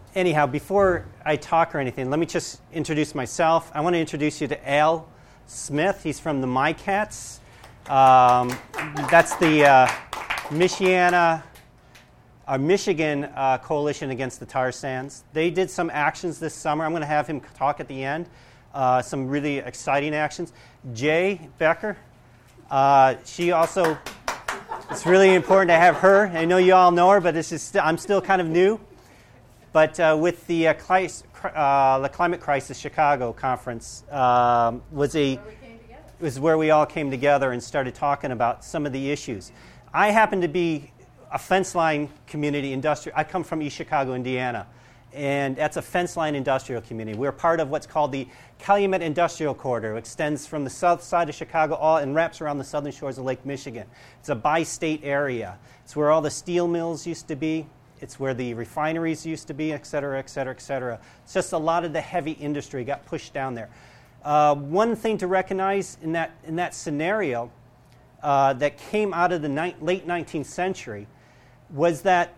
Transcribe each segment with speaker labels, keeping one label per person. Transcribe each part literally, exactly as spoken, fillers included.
Speaker 1: anyhow, before I talk or anything, let me just introduce myself. I want to introduce you to Al Smith. He's from the MyCats. Um, that's the uh, Michiana, uh, Michigan uh, Coalition Against the Tar Sands. They did some actions this summer. I'm going to have him talk at the end. Uh, some really exciting actions. Jay Becker, uh, she also, it's really important to have her. I know you all know her, but this is st- I'm still kind of new. But uh, with the uh, cli- uh, the Climate Crisis Chicago conference um, was a was where we all came together and started talking about some of the issues. I happen to be a fence line community industrial. I come from East Chicago, Indiana, and that's a fence line industrial community. We're part of what's called the Calumet Industrial Corridor. It extends from the south side of Chicago all and wraps around the southern shores of Lake Michigan. It's a bi-state area. It's where all the steel mills used to be. It's where the refineries used to be, et cetera, et cetera, et cetera. It's just a lot of the heavy industry got pushed down there. Uh, one thing to recognize in that in that scenario uh, that came out of the ni- late nineteenth century was that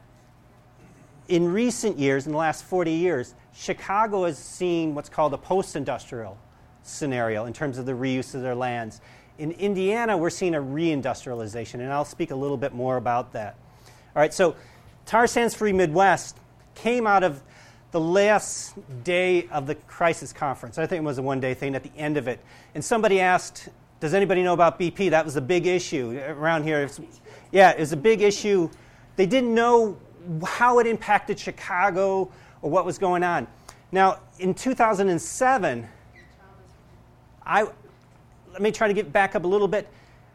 Speaker 1: in recent years, in the last forty years, Chicago has seen what's called a post-industrial scenario in terms of the reuse of their lands. In Indiana, we're seeing a reindustrialization, and I'll speak a little bit more about that. All right, so Tar Sands Free Midwest came out of the last day of the crisis conference. I think it was a one-day thing at the end of it. And somebody asked, does anybody know about B P? That was a big issue around here. Yeah, it was a big issue. They didn't know how it impacted Chicago or what was going on. Now, in two thousand seven, I let me try to get back up a little bit.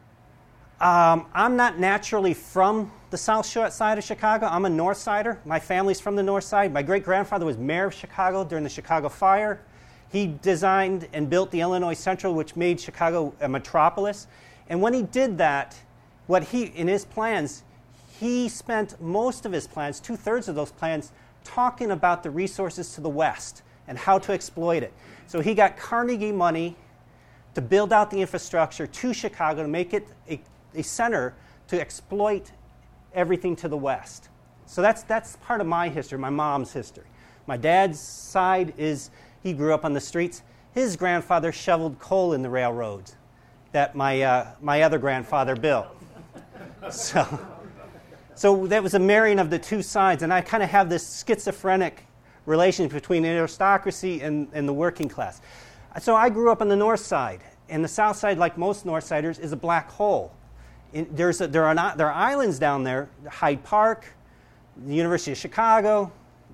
Speaker 1: Um, I'm not naturally from the south side of Chicago. I'm a north sider. My family's from the north side. My great-grandfather was mayor of Chicago during the Chicago fire. He designed and built the Illinois Central, which made Chicago a metropolis. And when he did that, what he in his plans, he spent most of his plans, two-thirds of those plans, talking about the resources to the west and how to exploit it. So he got Carnegie money to build out the infrastructure to Chicago to make it a a center to exploit everything to the west. So that's that's part of my history, my mom's history. My dad's side is he grew up on the streets. His grandfather shoveled coal in the railroads that my uh, my other grandfather built. So, so that was a marrying of the two sides, and I kind of have this schizophrenic relation between aristocracy and, and the working class. So I grew up on the north side, and the south side, like most north siders, is a black hole. In, there's a, there are not there are islands down there, Hyde Park, the University of Chicago,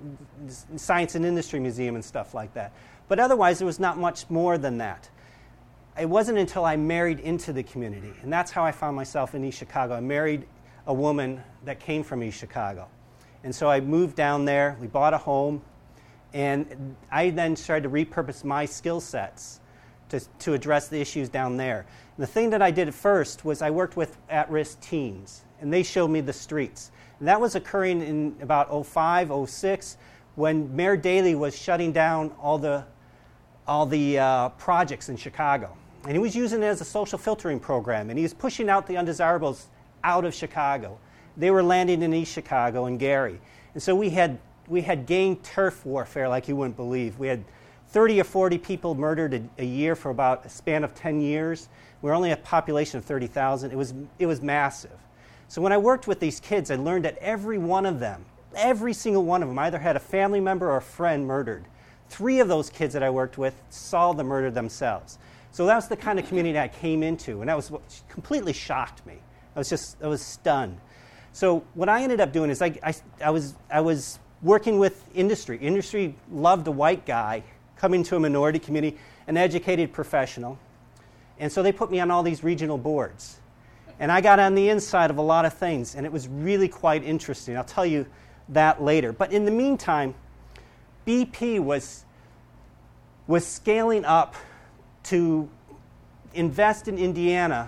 Speaker 1: Science and Industry Museum and stuff like that. But otherwise, there was not much more than that. It wasn't until I married into the community, and that's how I found myself in East Chicago. I married a woman that came from East Chicago. And so I moved down there, we bought a home, and I then started to repurpose my skill sets to, to address the issues down there. And the thing that I did at first was I worked with at-risk teens, and they showed me the streets. And that was occurring in about oh five, oh six, when Mayor Daley was shutting down all the, all the uh, projects in Chicago. And he was using it as a social filtering program, and he was pushing out the undesirables out of Chicago. They were landing in East Chicago and Gary. And so we had, we had gang turf warfare like you wouldn't believe. We had thirty or forty people murdered a, a year for about a span of ten years. We were only a population of thirty thousand. It was, it was massive. So when I worked with these kids, I learned that every one of them, every single one of them either had a family member or a friend murdered. Three of those kids that I worked with saw the murder themselves. So that was the kind of community I came into, and that was what completely shocked me. I was just, I was stunned. So what I ended up doing is I, I, I was, I was working with industry. Industry loved a white guy coming to a minority community, an educated professional. And so they put me on all these regional boards. And I got on the inside of a lot of things, and it was really quite interesting. I'll tell you that later. But in the meantime, B P was, was scaling up to invest in Indiana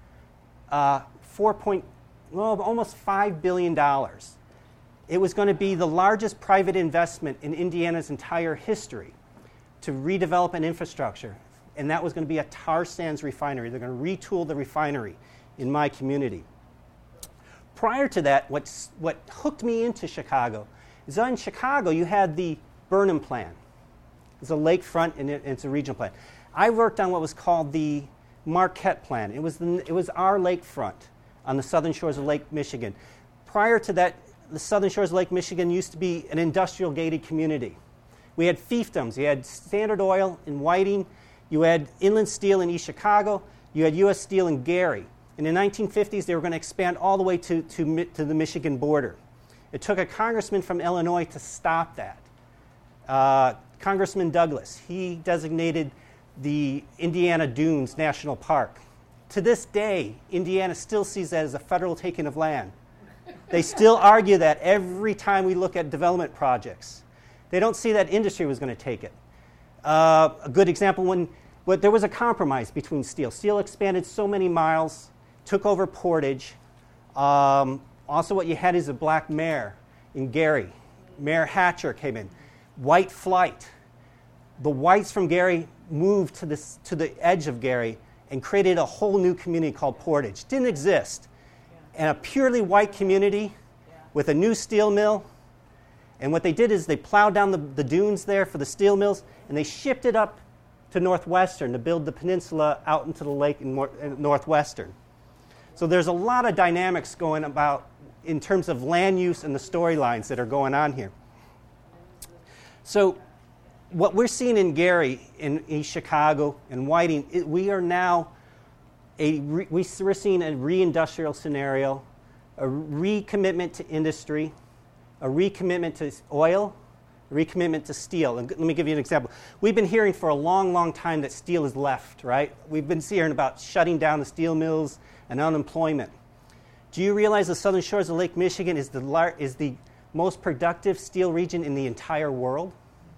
Speaker 1: uh, four point, well, almost five billion dollars. It was going to be the largest private investment in Indiana's entire history to redevelop an infrastructure. And that was going to be a tar sands refinery. They're going to retool the refinery in my community. Prior to that, what's, what hooked me into Chicago So in Chicago, you had the Burnham Plan. It's a lakefront and it, it's a regional plan. I worked on what was called the Marquette Plan. It was, the, it was our lakefront on the southern shores of Lake Michigan. Prior to that, the southern shores of Lake Michigan used to be an industrial gated community. We had fiefdoms. You had Standard Oil in Whiting. You had Inland Steel in East Chicago. You had U S Steel in Gary. In the nineteen fifties, they were going to expand all the way to, to, to the Michigan border. It took a congressman from Illinois to stop that. Uh, Congressman Douglas, he designated the Indiana Dunes National Park. To this day, Indiana still sees that as a federal taking of land. They still argue that every time we look at development projects. They don't see that industry was going to take it. Uh, a good example, when, when there was a compromise between Steel. Steel expanded so many miles, took over Portage. Um, also what you had is a black mayor in Gary. Mayor Hatcher came in. White flight. The whites from Gary moved to, this, to the edge of Gary and created a whole new community called Portage. Didn't exist. And a purely white community with a new steel mill. And what they did is they plowed down the, the dunes there for the steel mills, and they shipped it up to Northwestern to build the peninsula out into the lake in, more, in Northwestern. So there's a lot of dynamics going about in terms of land use and the storylines that are going on here. So what we're seeing in Gary, in East Chicago, and Whiting, it, we are now, a re, we're seeing a re-industrial scenario, a recommitment to industry, a recommitment to oil, a recommitment to steel. And let me give you an example. We've been hearing for a long, long time that steel is left, right? We've been hearing about shutting down the steel mills and unemployment. Do you realize the southern shores of Lake Michigan is the, lar- is the most productive steel region in the entire world?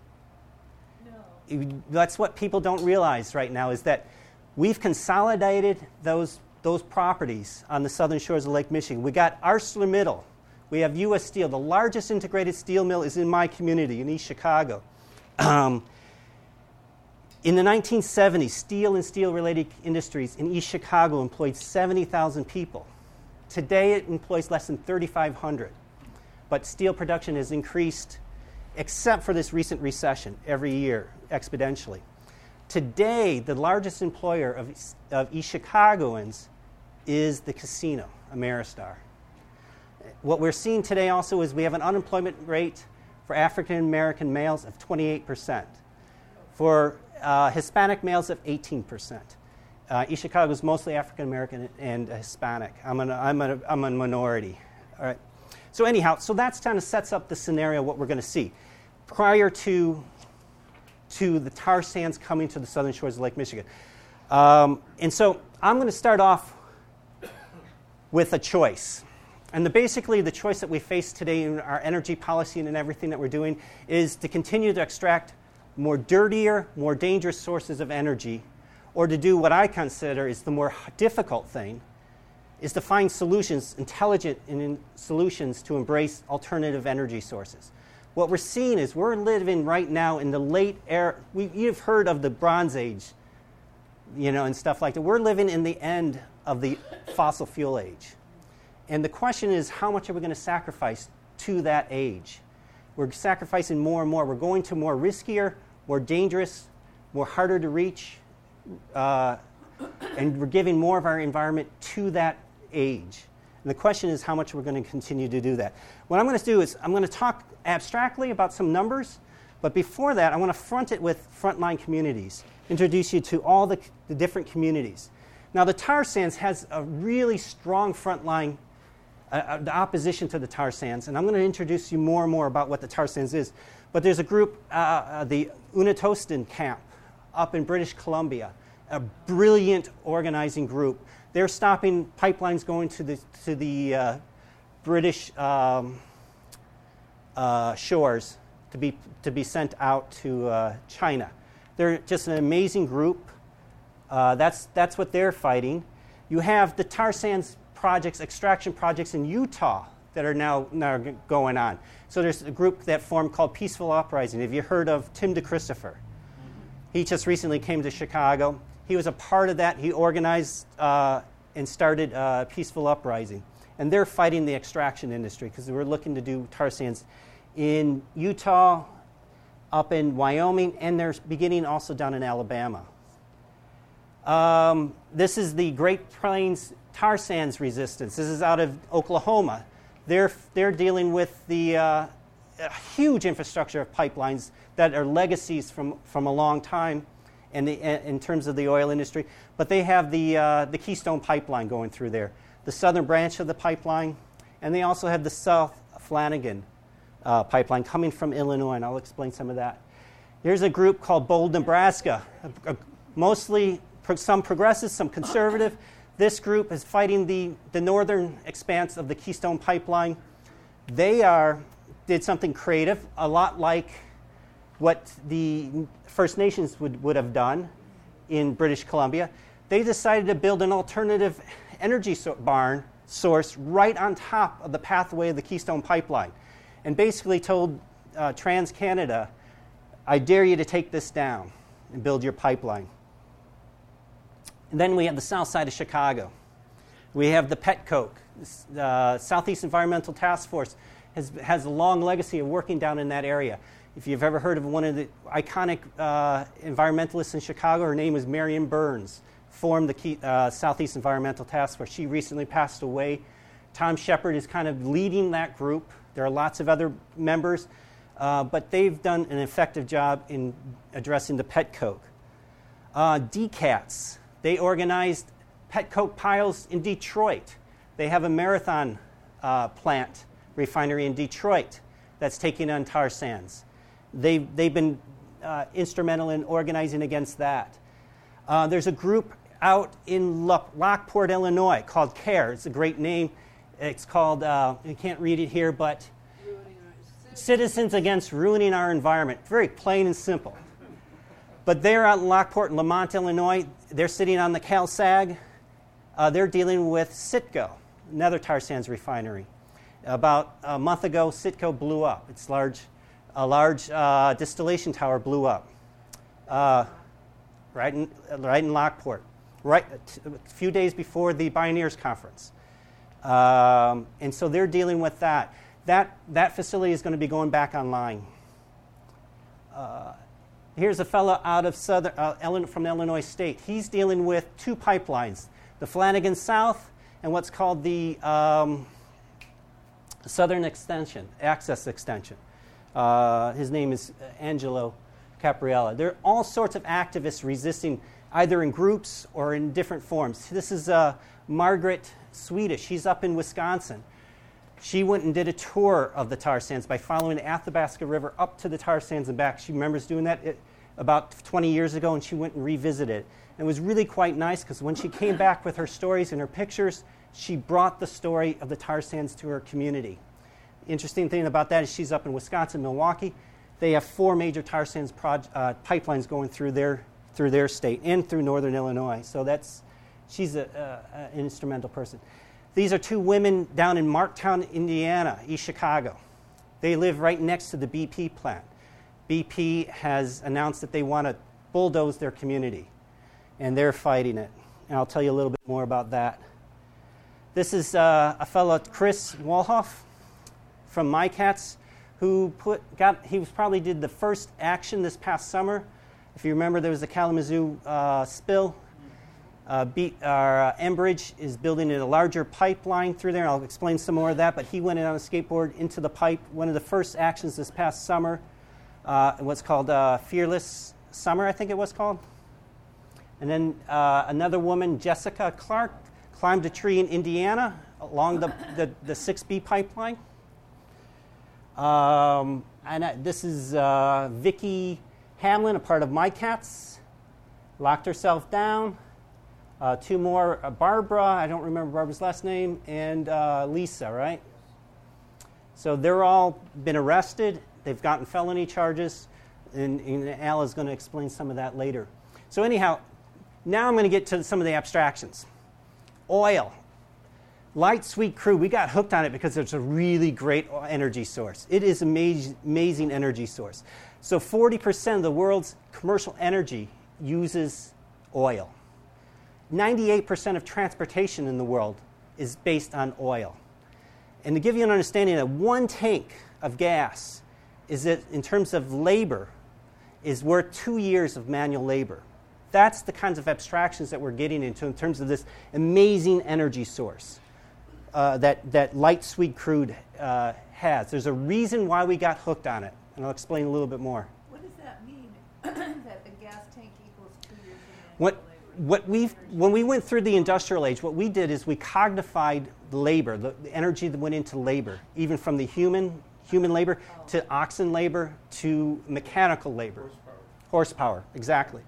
Speaker 1: No. That's what people don't realize right now, is that we've consolidated those, those properties on the southern shores of Lake Michigan. We got ArcelorMittal. We have U S Steel. The largest integrated steel mill is in my community in East Chicago. Um, in the nineteen seventies, steel and steel-related industries in East Chicago employed seventy thousand people. Today, it employs less than thirty-five hundred. But steel production has increased, except for this recent recession, every year, exponentially. Today, the largest employer of, of East Chicagoans is the casino, Ameristar. What we're seeing today also is we have an unemployment rate for African American males of twenty-eight percent. For uh, Hispanic males of eighteen percent. Uh, East Chicago is mostly African American and Hispanic. I'm, an, I'm, a, I'm a minority. All right. So anyhow, so that's kind of sets up the scenario what we're going to see. Prior to, to the tar sands coming to the southern shores of Lake Michigan. Um, and so I'm going to start off with a choice. And the, basically the choice that we face today in our energy policy and in everything that we're doing is to continue to extract more dirtier, more dangerous sources of energy, or to do what I consider is the more difficult thing, is to find solutions, intelligent in solutions to embrace alternative energy sources. What we're seeing is we're living right now in the late era. We, you've heard of the Bronze Age, you know, and stuff like that. We're living in the end of the fossil fuel age. And the question is, how much are we going to sacrifice to that age? We're sacrificing more and more. We're going to more riskier, more dangerous, more harder to reach, uh, and we're giving more of our environment to that age. And the question is how much we're going to continue to do that. What I'm going to do is I'm going to talk abstractly about some numbers, but before that I want to front it with frontline communities, introduce you to all the, the different communities. Now the tar sands has a really strong frontline Uh, the opposition to the tar sands, and I'm going to introduce you more and more about what the tar sands is. But there's a group, uh, uh, the Unetostan Camp, up in British Columbia, a brilliant organizing group. They're stopping pipelines going to the to the uh, British um, uh, shores to be to be sent out to uh, China. They're just an amazing group. Uh, that's that's what they're fighting. You have the tar sands projects, extraction projects in Utah that are now, now going on. So there's a group that formed called Peaceful Uprising. Have you heard of Tim DeChristopher? He just recently came to Chicago. He was a part of that. He organized uh, and started uh, Peaceful Uprising. And they're fighting the extraction industry because we're looking to do tar sands in Utah, up in Wyoming, and they're beginning also down in Alabama. Um, this is the Great Plains tar sands resistance. This is out of Oklahoma. They're, they're dealing with the uh, a huge infrastructure of pipelines that are legacies from, from a long time in, the, in terms of the oil industry. But they have the, uh, the Keystone Pipeline going through there, the southern branch of the pipeline, and they also have the South Flanagan uh, pipeline coming from Illinois, and I'll explain some of that. Here's a group called Bold, Nebraska, a, a, mostly pro- some progressive, some conservative. This group is fighting the, the northern expanse of the Keystone Pipeline. They are, did something creative, a lot like what the First Nations would, would have done in British Columbia. They decided to build an alternative energy so- barn source right on top of the pathway of the Keystone Pipeline, and basically told uh, TransCanada, I dare you to take this down and build your pipeline. And then we have the south side of Chicago. We have the Petcoke. The uh, Southeast Environmental Task Force has, has a long legacy of working down in that area. If you've ever heard of one of the iconic uh, environmentalists in Chicago, her name was Marion Burns, formed the Key, uh, Southeast Environmental Task Force. She recently passed away. Tom Shepard is kind of leading that group. There are lots of other members, uh, but they've done an effective job in addressing the Petcoke. Uh, D CATS, they organized Petcoke piles in Detroit. They have a Marathon uh, plant refinery in Detroit that's taking on tar sands. They've, they've been uh, instrumental in organizing against that. Uh, there's a group out in Lockport, Illinois called CARE. It's a great name. It's called, uh, I can't read it here, but Citizens Against Ruining Our Environment. Very plain and simple. But they're out in Lockport and Lamont, Illinois. They're sitting on the CalSag. Uh, they're dealing with Citgo, another tar sands refinery. About a month ago, Citgo blew up. It's large, a large uh, distillation tower blew up uh, right, in, right in Lockport, right a few days before the Bioneers Conference. Um, and so they're dealing with that. That, that facility is going to be going back online. Uh, here's a fellow out of southern, uh, from Illinois State. He's dealing with two pipelines, the Flanagan South and what's called the um, Southern Extension, Access Extension. Uh, his name is Angelo Capriella. There are all sorts of activists resisting either in groups or in different forms. This is uh, Margaret Swedish. She's up in Wisconsin. She went and did a tour of the tar sands by following the Athabasca River up to the tar sands and back. She remembers doing that it, about twenty years ago, and she went and revisited. And it was really quite nice because when she came back with her stories and her pictures, she brought the story of the tar sands to her community. Interesting thing about that is she's up in Wisconsin, Milwaukee. They have four major tar sands proj- uh, pipelines going through their through their state and through northern Illinois. So that's she's a, uh, an instrumental person. These are two women down in Marktown, Indiana, East Chicago. They live right next to the B P plant. B P has announced that they want to bulldoze their community, and they're fighting it. And I'll tell you a little bit more about that. This is uh, a fellow, Chris Walhoff, from MyCats, who put got he was probably did the first action this past summer. If you remember, there was the Kalamazoo uh, spill. Uh, Be- our, uh, Enbridge is building a larger pipeline through there, and I'll explain some more of that, but he went in on a skateboard into the pipe. One of the first actions this past summer, uh, what's called uh, Fearless Summer, I think it was called. And then uh, another woman, Jessica Clark, climbed a tree in Indiana along the, the, the six B pipeline. Um, and uh, this is uh, Vicki Hamlin, a part of MyCats, locked herself down. Uh, two more, uh, Barbara, I don't remember Barbara's last name, and uh, Lisa, right? So they're all been arrested. They've gotten felony charges, and, and Al is going to explain some of that later. So anyhow, now I'm going to get to some of the abstractions. Oil. Light Sweet Crude, we got hooked on it because it's a really great energy source. It is an amaz- amazing energy source. So forty percent of the world's commercial energy uses oil. ninety-eight percent of transportation in the world is based on oil. And to give you an understanding, that one tank of gas is that in terms of labor is worth two years of manual labor. That's the kinds of abstractions that we're getting into in terms of this amazing energy source uh, that, that light sweet crude uh, has. There's a reason why we got hooked on it, and I'll explain a little bit more.
Speaker 2: What does that mean, that the gas tank equals two years of
Speaker 1: What,
Speaker 2: manual labor?
Speaker 1: what we've, when we went through the industrial age, what we did is we cognified labor, the, the energy that went into labor, even from the human human labor
Speaker 2: Oh.
Speaker 1: to oxen labor to mechanical labor.
Speaker 3: Horsepower.
Speaker 1: Horsepower, exactly.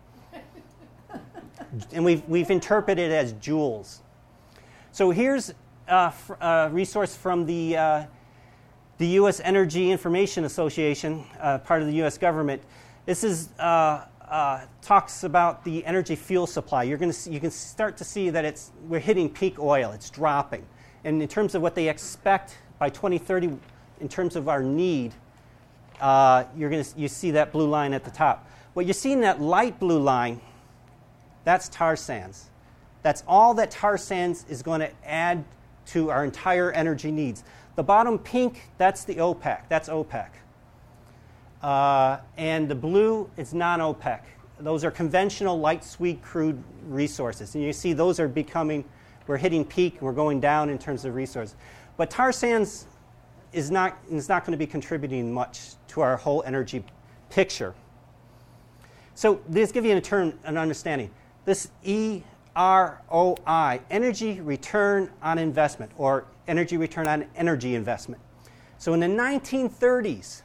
Speaker 1: And we've, we've interpreted it as joules. So here's a, fr- a resource from the, uh, the U S Energy Information Association, uh, part of the U S government. This is, uh, uh, talks about the energy fuel supply. You're gonna see, you can start to see that it's, we're hitting peak oil. It's dropping. And in terms of what they expect by twenty thirty, in terms of our need, uh, you're gonna, you see that blue line at the top. What you see in that light blue line, that's tar sands. That's all that tar sands is going to add to our entire energy needs. The bottom pink, that's the OPEC. That's OPEC. Uh, and the blue is non-OPEC. Those are conventional light sweet crude resources. And you see those are becoming, we're hitting peak, and we're going down in terms of resources. But tar sands is not, is not going to be contributing much to our whole energy picture. So this gives you a term, an understanding. This E R O I, energy return on investment, or energy return on energy investment. So in the nineteen thirties,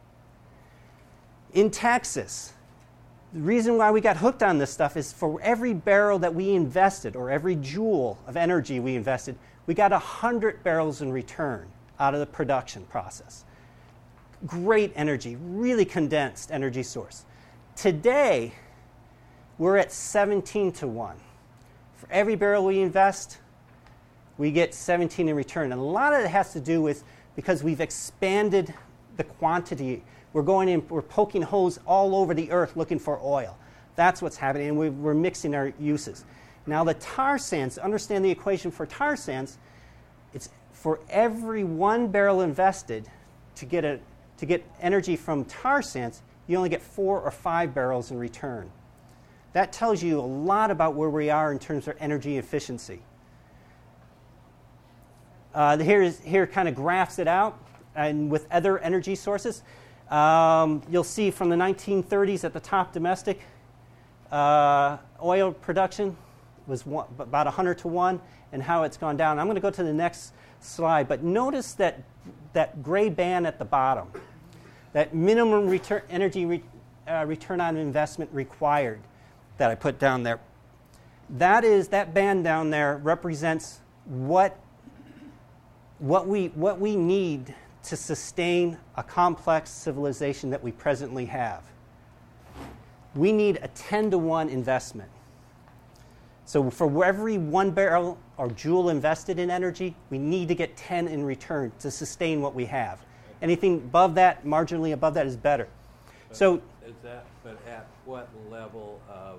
Speaker 1: in Texas, the reason why we got hooked on this stuff is for every barrel that we invested, or every joule of energy we invested, we got one hundred barrels in return out of the production process. Great energy, really condensed energy source. Today, we're at seventeen to one. For every barrel we invest, we get seventeen in return. And a lot of it has to do with because we've expanded the quantity. We're going in, we're poking holes all over the earth looking for oil. That's what's happening, and we, we're mixing our uses. Now the tar sands, understand the equation for tar sands, it's for every one barrel invested to get, a, to get energy from tar sands, you only get four or five barrels in return. That tells you a lot about where we are in terms of energy efficiency. Uh, here, is, here kind of graphs it out, and with other energy sources. Um, you'll see from the nineteen thirties at the top, domestic uh, oil production was one, about one hundred to one, and how it's gone down. I'm going to go to the next slide, but notice that, that gray band at the bottom, that minimum return, energy re, uh, return on investment required that I put down there. That is, that band down there represents what, what, we, what we need to sustain a complex civilization that we presently have. We need a ten to one investment. So for every one barrel or joule invested in energy, we need to get ten in return to sustain what we have. Anything above that, marginally above that, is better.
Speaker 3: But
Speaker 1: So
Speaker 3: is that, but at what level of,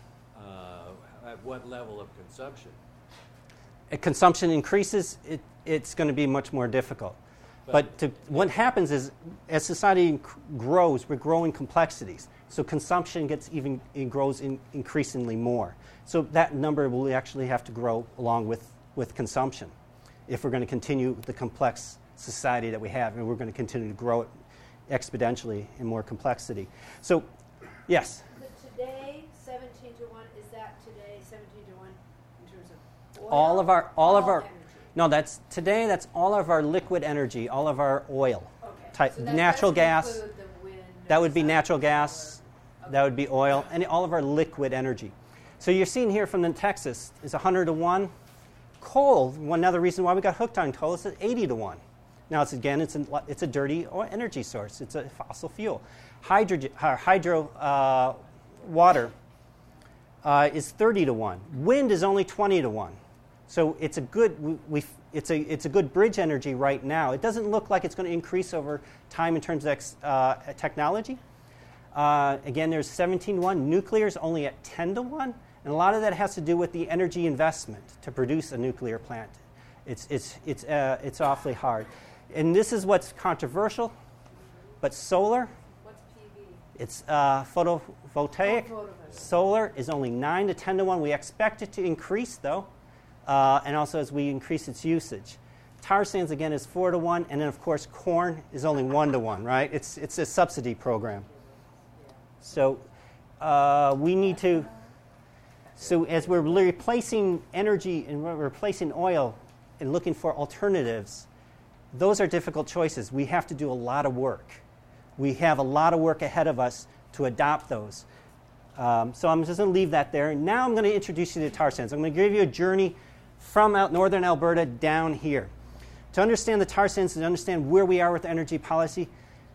Speaker 3: uh, at what level of consumption?
Speaker 1: if consumption increases, it, it's going to be much more difficult. But to, what happens is, as society inc- grows, we're growing complexities. So consumption gets even it grows in increasingly more. So that number will actually have to grow along with, with consumption if we're going to continue the complex society that we have, and we're going to continue to grow it exponentially in more complexity. So, yes?
Speaker 2: The today, seventeen to one, is that today, seventeen to one, in terms of oil?
Speaker 1: All of our, all of our,
Speaker 2: energy?
Speaker 1: no, that's today. That's all of our liquid energy, all of our oil,
Speaker 2: Okay.
Speaker 1: type,
Speaker 2: So that
Speaker 1: natural
Speaker 2: doesn't
Speaker 1: gas.
Speaker 2: include the wind
Speaker 1: That
Speaker 2: and
Speaker 1: would be
Speaker 2: sun
Speaker 1: natural
Speaker 2: and
Speaker 1: gas.
Speaker 2: solar.
Speaker 1: That would be oil, and all of our liquid energy. So you're seeing here from the Texas is one hundred to one. Coal, one other reason why we got hooked on coal, is at eighty to one. Now, it's again, it's a, it's a dirty energy source. It's a fossil fuel. Hydrogen, uh, hydro uh, water uh, is thirty to one. Wind is only twenty to one. So it's a good we, we it's a it's a good bridge energy right now. It doesn't look like it's going to increase over time in terms of ex, uh, technology. Uh, again, there's seventeen to one. Nuclear is only at ten to one. And a lot of that has to do with the energy investment to produce a nuclear plant. It's, it's, it's, uh, it's awfully hard. And this is what's controversial, but solar,
Speaker 2: What's P V?
Speaker 1: it's uh, photovoltaic.
Speaker 2: Oh, photovoltaic.
Speaker 1: Solar is only nine to ten to one. We expect it to increase, though, uh, and also as we increase its usage. Tar sands, again, is four to one, and then, of course, corn is only one to one, right? It's, it's a subsidy program. So uh, we need to, so as we're replacing energy and we're replacing oil and looking for alternatives, those are difficult choices. We have to do a lot of work. We have a lot of work ahead of us to adopt those. Um, so I'm just going to leave that there. Now I'm going to introduce you to tar sands. I'm going to give you a journey from out northern Alberta down here. To understand the tar sands and understand where we are with energy policy,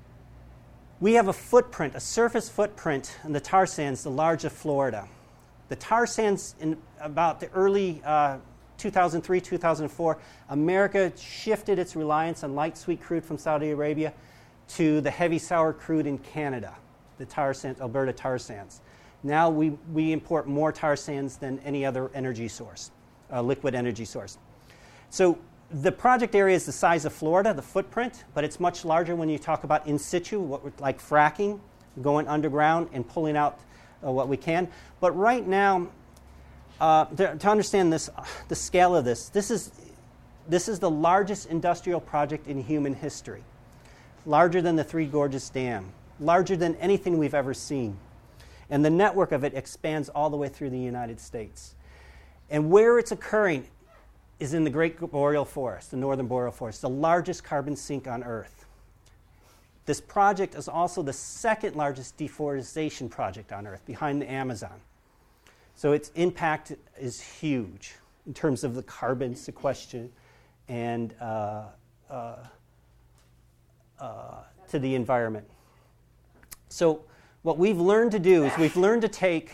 Speaker 1: we have a footprint, a surface footprint in the tar sands, the large of Florida. The tar sands in about the early uh, two thousand three, two thousand four, America shifted its reliance on light sweet crude from Saudi Arabia to the heavy sour crude in Canada, the tar sands, Alberta tar sands. Now we, we import more tar sands than any other energy source, uh, liquid energy source. So the project area is the size of Florida, the footprint, but it's much larger when you talk about in situ, what we're, like fracking, going underground and pulling out uh, what we can. But right now, uh, to, to understand this, uh, the scale of this, this is, this is the largest industrial project in human history, larger than the Three Gorges Dam, larger than anything we've ever seen. And the network of it expands all the way through the United States. And where it's occurring is in the Great Boreal Forest, the Northern Boreal Forest, the largest carbon sink on Earth. This project is also the second largest deforestation project on Earth, behind the Amazon. So its impact is huge in terms of the carbon sequestration and uh, uh, uh, to the environment. So what we've learned to do is we've learned to take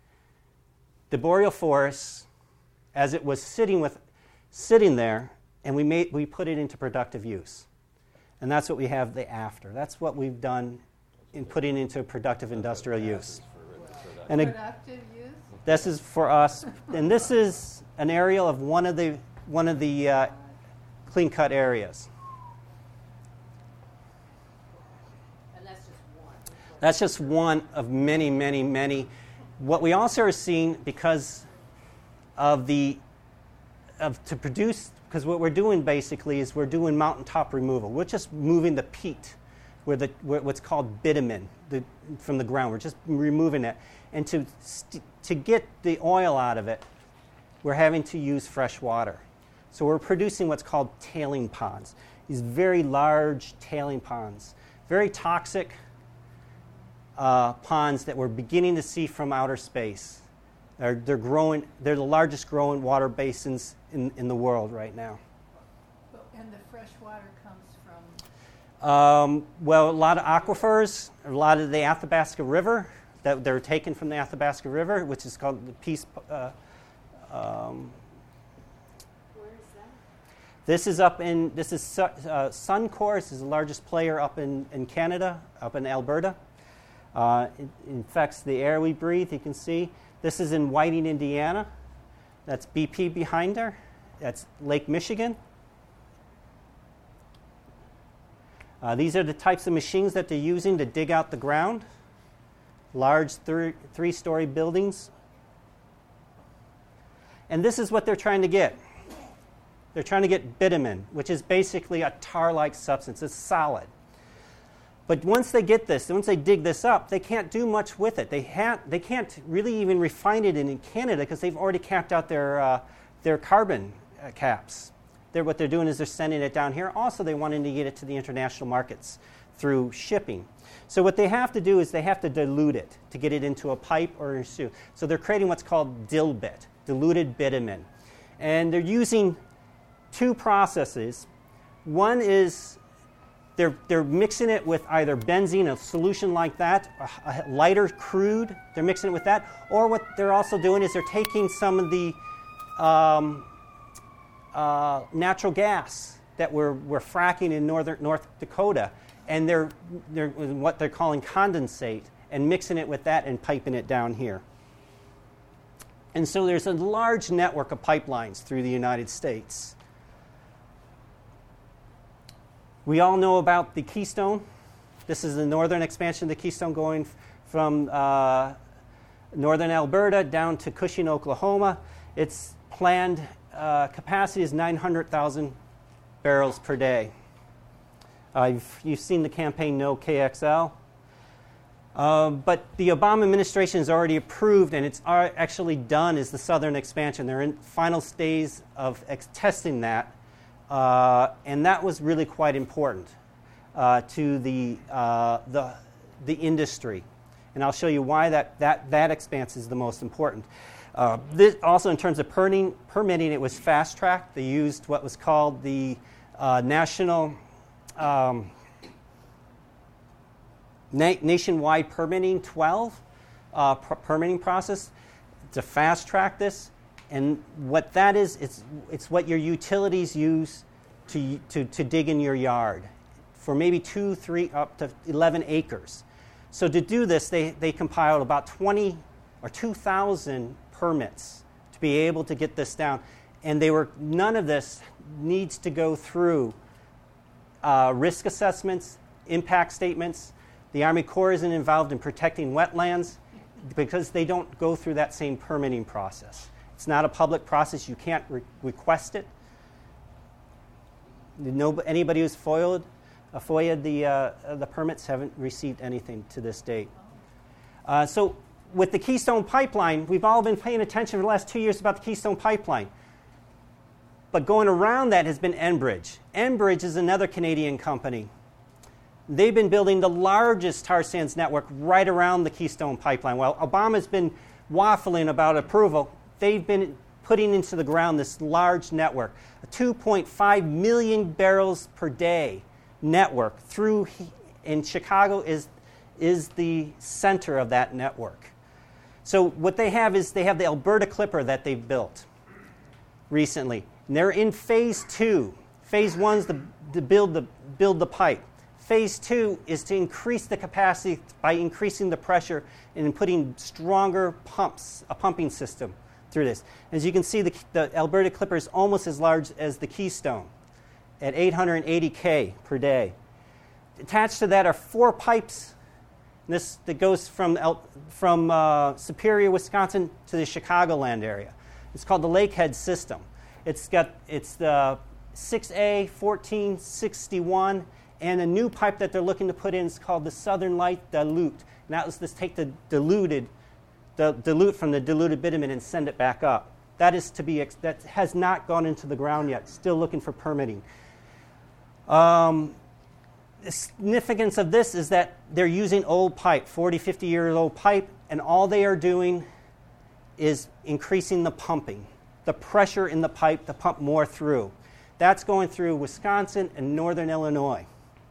Speaker 1: the boreal forest as it was sitting with sitting there, and we made we put it into productive use. And that's what we have the after. That's what we've done in putting into productive industrial use. And a,
Speaker 4: Productive use?
Speaker 1: this is for us, and this is an aerial of one of the one of the uh, clean cut areas.
Speaker 2: And that's just one.
Speaker 1: That's just one of many, many, many. What we also are seeing because of the Of, to produce, because what we're doing basically is we're doing mountaintop removal. We're just moving the peat, where the where, what's called bitumen, the, from the ground. We're just removing it, and to st- to get the oil out of it, we're having to use fresh water. So we're producing what's called tailing ponds. These very large tailing ponds, very toxic uh, ponds that we're beginning to see from outer space. They're, they're growing. They're the largest growing water basins in, in the world right now.
Speaker 4: And the fresh water comes from?
Speaker 1: Um, well, a lot of aquifers, a lot of the Athabasca River that they're taken from the Athabasca River, which is called the Peace. Uh, um,
Speaker 2: Where is that?
Speaker 1: this is up in. This is uh, Suncor. This is the largest player up in, in Canada, up in Alberta. Uh, it infects the air we breathe. You can see. This is in Whiting, Indiana. That's B P behind there. That's Lake Michigan. Uh, these are the types of machines that they're using to dig out the ground. Large three, three-story buildings. And this is what they're trying to get. They're trying to get bitumen, which is basically a tar-like substance. It's solid. But once they get this, once they dig this up, they can't do much with it. They, ha- they can't really even refine it in, in Canada because they've already capped out their, uh, their carbon uh, caps. They're, what they're doing is they're sending it down here. Also, they wanted to get it to the international markets through shipping. So what they have to do is they have to dilute it to get it into a pipe or a shoe. So they're creating what's called dilbit, diluted bitumen. And they're using two processes. One is They're, they're mixing it with either benzene, a solution like that, a, a lighter crude, they're mixing it with that, or what they're also doing is they're taking some of the um, uh, natural gas that we're, we're fracking in northern North Dakota, and they're, they're what they're calling condensate, and mixing it with that and piping it down here. And so there's a large network of pipelines through the United States. We all know about the Keystone. This is the northern expansion of the Keystone going f- from uh, northern Alberta down to Cushing, Oklahoma. Its planned uh, capacity is nine hundred thousand barrels per day. Uh, you've, you've seen the campaign No K X L. Uh, but the Obama administration has already approved, and it's ar- actually done, is the southern expansion. They're in final stage of ex- testing that, uh, and that was really quite important uh, to the, uh, the, the industry. And I'll show you why that, that, that expanse is the most important. Uh, this, also, in terms of permitting, permitting, it was fast-tracked. They used what was called the uh, National... Um, Na- nationwide permitting twelve uh, per- permitting process to fast track this, and what that is, it's it's what your utilities use to to to dig in your yard for maybe two, three, up to eleven acres. So to do this, they they compiled about twenty or two thousand permits to be able to get this down, and they were none of this needs to go through uh, risk assessments, impact statements. The Army Corps isn't involved in protecting wetlands because they don't go through that same permitting process. It's not a public process. You can't re- request it. No, anybody who's foiled, uh, FOIA'd the, uh, the permits haven't received anything to this date. Uh, so with the Keystone Pipeline, we've all been paying attention for the last two years about the Keystone Pipeline. But going around that has been Enbridge. Enbridge is another Canadian company. They've been building the largest tar sands network right around the Keystone Pipeline. While Obama's been waffling about approval, they've been putting into the ground this large network, a two point five million barrels per day network through, in Chicago is, is the center of that network. So what they have is they have the Alberta Clipper that they've built recently. And they're in phase two. Phase one's the, to build the, build the pipe. Phase two is to increase the capacity by increasing the pressure and putting stronger pumps, a pumping system through this. As you can see, the, the Alberta Clipper is almost as large as the Keystone at eight hundred eighty K per day. Attached to that are four pipes. This that goes from, El, from uh, Superior, Wisconsin to the Chicagoland area. It's called the Lakehead System. It's got it's the six A fourteen sixty-one. And a new pipe that they're looking to put in is called the Southern Light Dilute. And that was to take the diluted, the dilute from the diluted bitumen and send it back up. That is to be, that has not gone into the ground yet. Still looking for permitting. Um, the significance of this is that they're using old pipe, forty, fifty years old pipe, and all they are doing is increasing the pumping, the pressure in the pipe to pump more through. That's going through Wisconsin and northern Illinois.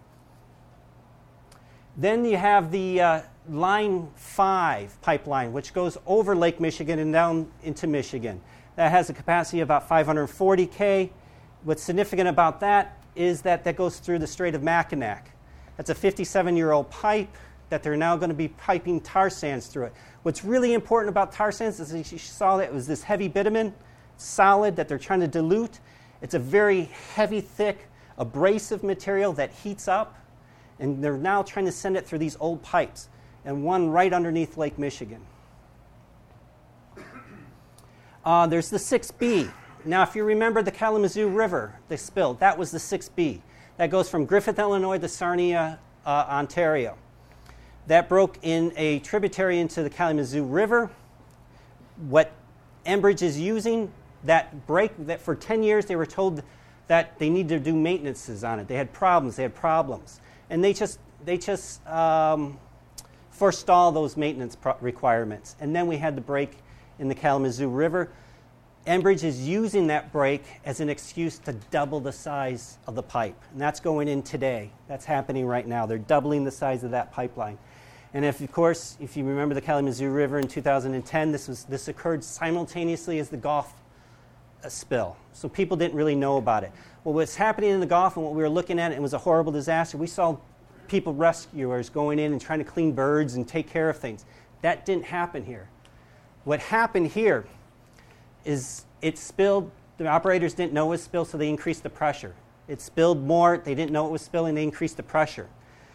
Speaker 1: Then you have the uh, Line five pipeline, which goes over Lake Michigan and down into Michigan. That has a capacity of about five hundred forty K. What's significant about that is that that goes through the Strait of Mackinac. That's a fifty-seven-year-old pipe that they're now going to be piping tar sands through it. What's really important about tar sands is that you saw that it was this heavy bitumen, solid, that they're trying to dilute. It's a very heavy, thick, abrasive material that heats up. And they're now trying to send it through these old pipes, and one right underneath Lake Michigan. Uh, there's the six B. Now, if you remember the Kalamazoo River, they spilled, that was the six B. That goes from Griffith, Illinois to Sarnia, uh, Ontario. That broke in a tributary into the Kalamazoo River. What Enbridge is using, that break, that for ten years they were told that they need to do maintenances on it. They had problems, they had problems. And they just they just um, forestall those maintenance pro- requirements. And then we had the break in the Kalamazoo River. Enbridge is using that break as an excuse to double the size of the pipe. And that's going in today. That's happening right now. They're doubling the size of that pipeline. And if, of course, if you remember the Kalamazoo River in two thousand ten, this was this occurred simultaneously as the Gulf uh, spill. So people didn't really know about it. Well, what's happening in the Gulf and what we were looking at, it was a horrible disaster. We saw people, rescuers, going in and trying to clean birds and take care of things. That didn't happen here. What happened here is it spilled. The operators didn't know it was spilled, so they increased the pressure. It spilled more. They didn't know it was spilling. They increased the pressure.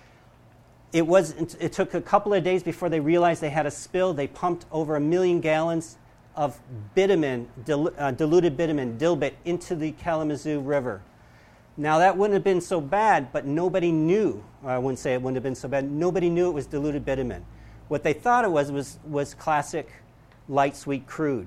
Speaker 1: It, was, it took a couple of days before they realized they had a spill. They pumped over a million gallons of bitumen, dil, uh, diluted bitumen, dilbit, into the Kalamazoo River. Now, that wouldn't have been so bad, but nobody knew. Or I wouldn't say it wouldn't have been so bad. Nobody knew it was diluted bitumen. What they thought it was was, was classic light sweet crude.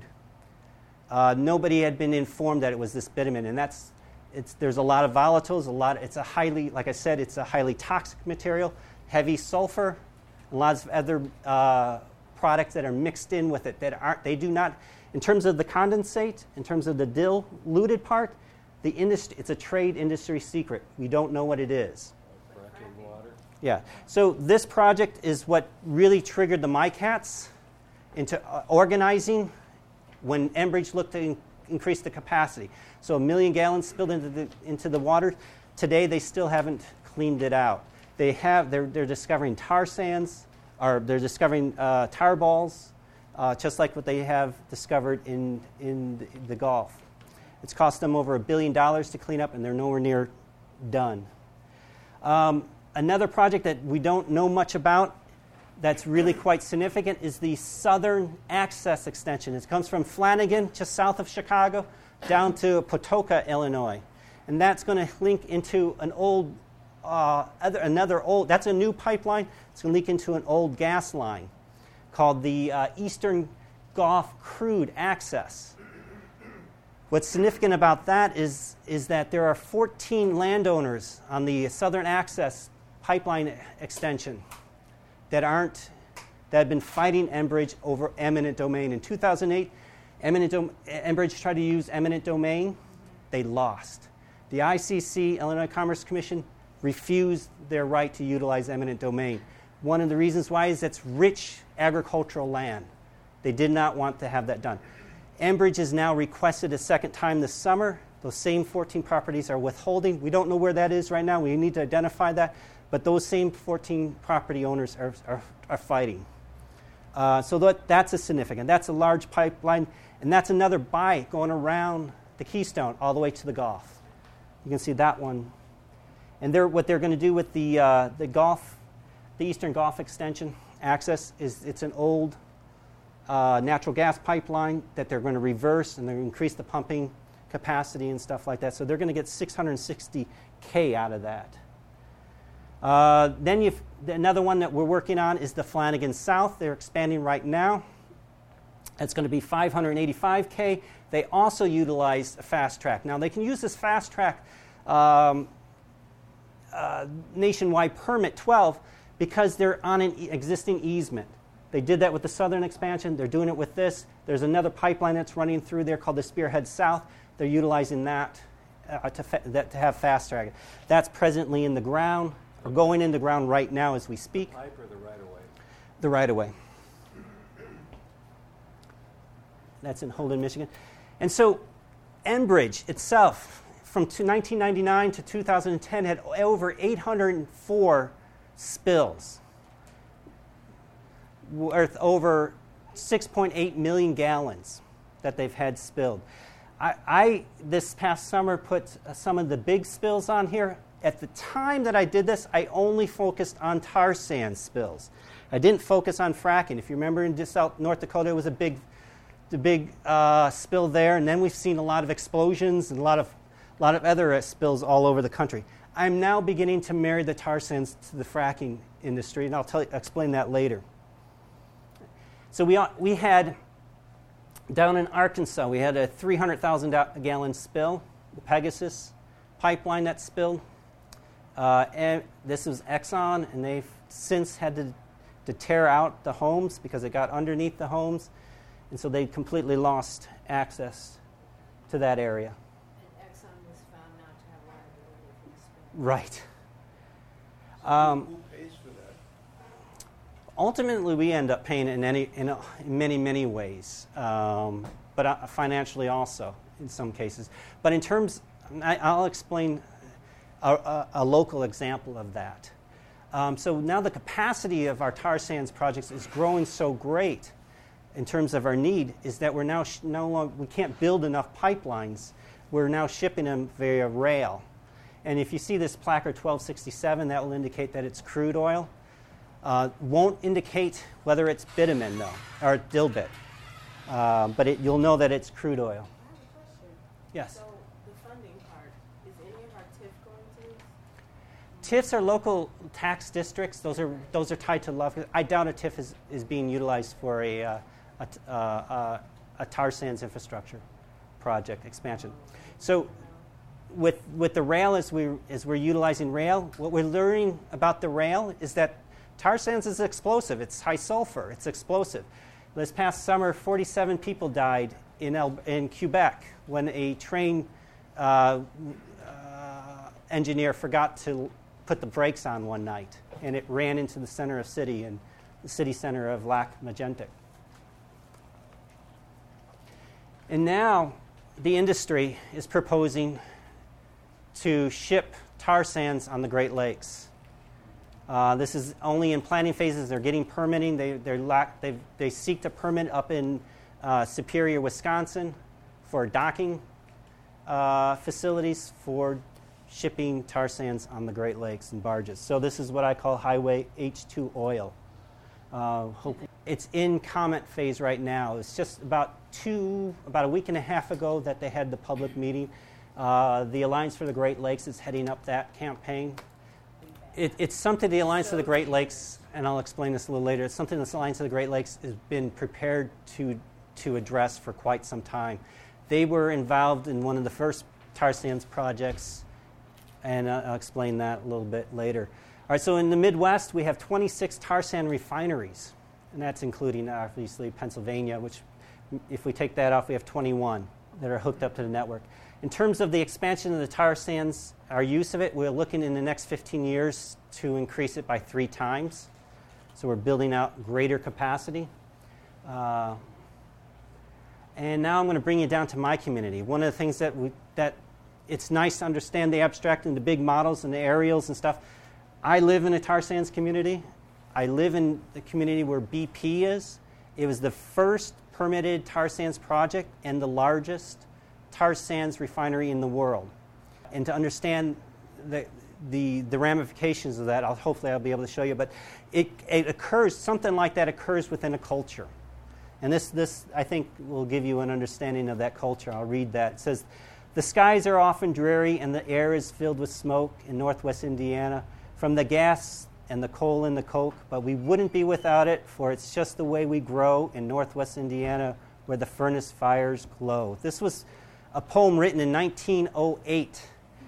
Speaker 1: Uh, nobody had been informed that it was this bitumen, and that's it's, there's a lot of volatiles. A lot. It's a highly, like I said, it's a highly toxic material, heavy sulfur, and lots of other uh, products that are mixed in with it that aren't. They do not, in terms of the condensate, in terms of the diluted part. The industry, it's a trade industry secret. We don't know what it is.
Speaker 3: Fracking water.
Speaker 1: Yeah. So this project is what really triggered the MICATs into uh, organizing when Enbridge looked to in- increase the capacity. So a million gallons spilled into the into the water. Today they still haven't cleaned it out. They have. They're they're discovering tar sands, or they're discovering uh, tar balls, uh, just like what they have discovered in in the, the Gulf. It's cost them over a billion dollars to clean up, and they're nowhere near done. Um, another project that we don't know much about that's really quite significant is the Southern Access Extension. It comes from Flanagan, just south of Chicago, down to Pawtucket, Illinois. And that's going to link into an old, uh, other, another old, that's a new pipeline. It's going to link into an old gas line called the uh, Eastern Gulf Crude Access. What's significant about that is, is that there are fourteen landowners on the Southern Access pipeline extension that aren't that have been fighting Enbridge over eminent domain. In two thousand eight, eminent dom- Enbridge tried to use eminent domain. They lost. The I C C, Illinois Commerce Commission, refused their right to utilize eminent domain. One of the reasons why is it's rich agricultural land. They did not want to have that done. Enbridge has now requested a second time this summer. Those same fourteen properties are withholding. We don't know where that is right now. We need to identify that. But those same fourteen property owners are, are, are fighting. Uh, so that, that's a significant. That's a large pipeline. And that's another bight going around the Keystone all the way to the Gulf. You can see that one. And they're, what they're going to do with the, uh, the Gulf, the Eastern Gulf Extension access is it's an old Uh, natural gas pipeline that they're going to reverse, and they're going to increase the pumping capacity and stuff like that. So they're going to get six hundred sixty K out of that. Uh, then you've, another one that we're working on is the Flanagan South. They're expanding right now. It's going to be five hundred eighty-five K. They also utilize a fast track. Now they can use this fast track um, uh, nationwide permit twelve because they're on an e- existing easement. They did that with the Southern expansion. They're doing it with this. There's another pipeline that's running through there called the Spearhead South. They're utilizing that, uh, to, fa- that to have fast track. That's presently in the ground, or going in the ground right now as we speak.
Speaker 3: The pipe or the right-of-way?
Speaker 1: The right-of-way. That's in Holden, Michigan. And so Enbridge itself, from nineteen ninety-nine to two thousand ten, had over eight hundred four spills, worth over six point eight million gallons that they've had spilled. I, I, this past summer, put some of the big spills on here. At the time that I did this, I only focused on tar sand spills. I didn't focus on fracking. If you remember, in South North Dakota, it was a big, the big uh, spill there, and then we've seen a lot of explosions and a lot of, a lot of other uh, spills all over the country. I'm now beginning to marry the tar sands to the fracking industry, and I'll tell you, explain that later. So we, we had, down in Arkansas, we had a three hundred thousand gallon spill, the Pegasus pipeline that spilled. Uh, and this was Exxon, and they've since had to, to tear out the homes because it got underneath the homes. And so they completely lost access to that area.
Speaker 2: And Exxon was found not to have liability for the spill.
Speaker 1: Right.
Speaker 5: So
Speaker 1: Um,
Speaker 5: who pays for that?
Speaker 1: Ultimately, we end up paying in, any, in, a, in many, many ways, um, but uh, financially also in some cases. But in terms, I, I'll explain a, a, a local example of that. Um, so now the capacity of our tar sands projects is growing so great in terms of our need is that we're now sh- no longer, we can't build enough pipelines. We're now shipping them via rail. And if you see this placard twelve sixty-seven, that will indicate that it's crude oil. Uh, won't indicate whether it's bitumen, though, or dilbit. Uh, but it, you'll know that it's crude oil.
Speaker 6: I have a question.
Speaker 1: Yes.
Speaker 6: So the funding part, is any of our T I F going to this?
Speaker 1: T I Fs are local tax districts. Those are those are tied to love. I doubt a T I F is, is being utilized for a, uh, a, uh, uh, a tar sands infrastructure project expansion. So with with the rail, as we as we're utilizing rail, what we're learning about the rail is that tar sands is explosive. It's high sulfur. It's explosive. This past summer, forty-seven people died in El- in Quebec when a train uh, uh, engineer forgot to put the brakes on one night, and it ran into the center of city and the city center of Lac Magentic. And now the industry is proposing to ship tar sands on the Great Lakes. Uh, this is only in planning phases. They're getting permitting. They they're lack, they they seek to permit up in uh, Superior, Wisconsin, for docking uh, facilities for shipping tar sands on the Great Lakes and barges. So this is what I call highway H two oil. Uh, hope, it's in comment phase right now. It's just about two about a week and a half ago that they had the public meeting. Uh, the Alliance for the Great Lakes is heading up that campaign. It, it's something the Alliance of the Great Lakes, and I'll explain this a little later, it's something the Alliance of the Great Lakes has been prepared to, to address for quite some time. They were involved in one of the first tar sands projects, and uh, I'll explain that a little bit later. All right, so in the Midwest, we have twenty-six tar sand refineries, and that's including, obviously, Pennsylvania, which, if we take that off, we have twenty-one that are hooked up to the network. In terms of the expansion of the tar sands, our use of it, we're looking in the next fifteen years to increase it by three times. So we're building out greater capacity. Uh, and now I'm going to bring you down to my community. One of the things that we, that it's nice to understand the abstract and the big models and the aerials and stuff. I live in a tar sands community. I live in the community where B P is. It was the first permitted tar sands project and the largest tar sands refinery in the world. And to understand the, the, the ramifications of that, I'll, hopefully I'll be able to show you, but it, it occurs, something like that occurs within a culture. And this, this, I think, will give you an understanding of that culture. I'll read that. It says, "The skies are often dreary and the air is filled with smoke in northwest Indiana from the gas and the coal and the coke, but we wouldn't be without it, for it's just the way we grow in northwest Indiana where the furnace fires glow." This was a poem written in nineteen oh eight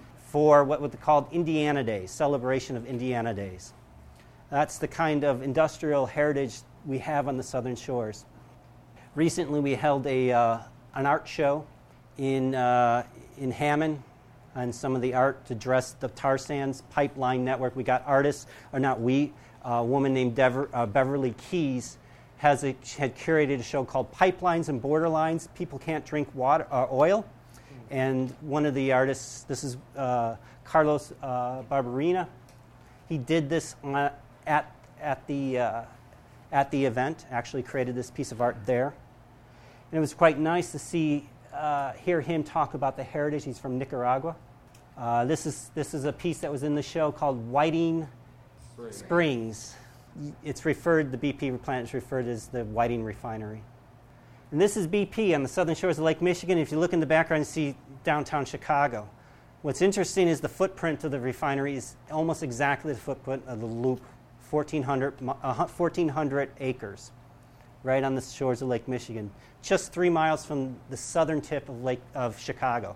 Speaker 1: for what was called Indiana Days, celebration of Indiana Days. That's the kind of industrial heritage we have on the southern shores. Recently, we held a uh, an art show in uh, in Hammond, and some of the art to dress the tar sands pipeline network. We got artists, or not we, a woman named Dever, uh, Beverly Keys has a, had curated a show called Pipelines and Borderlines. People can't drink water, uh, oil. And one of the artists, this is uh, Carlos uh, Barberina. He did this on, at at the uh, at the event. Actually, created this piece of art there, and it was quite nice to see uh, hear him talk about the heritage. He's from Nicaragua. Uh, this is this is a piece that was in the show called Whiting
Speaker 3: Spring.
Speaker 1: Springs. It's referred the B P plant is referred as the Whiting Refinery. And this is B P on the southern shores of Lake Michigan. If you look in the background, you see downtown Chicago. What's interesting is the footprint of the refinery is almost exactly the footprint of the loop, fourteen hundred, uh, fourteen hundred acres, right on the shores of Lake Michigan, just three miles from the southern tip of Lake of Chicago.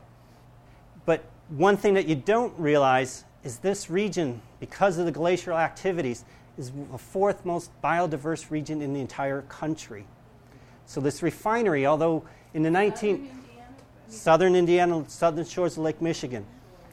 Speaker 1: But one thing that you don't realize is this region, because of the glacial activities, is the fourth most biodiverse region in the entire country. So this refinery, although in the nineteenth, southern Indiana, southern shores of Lake Michigan,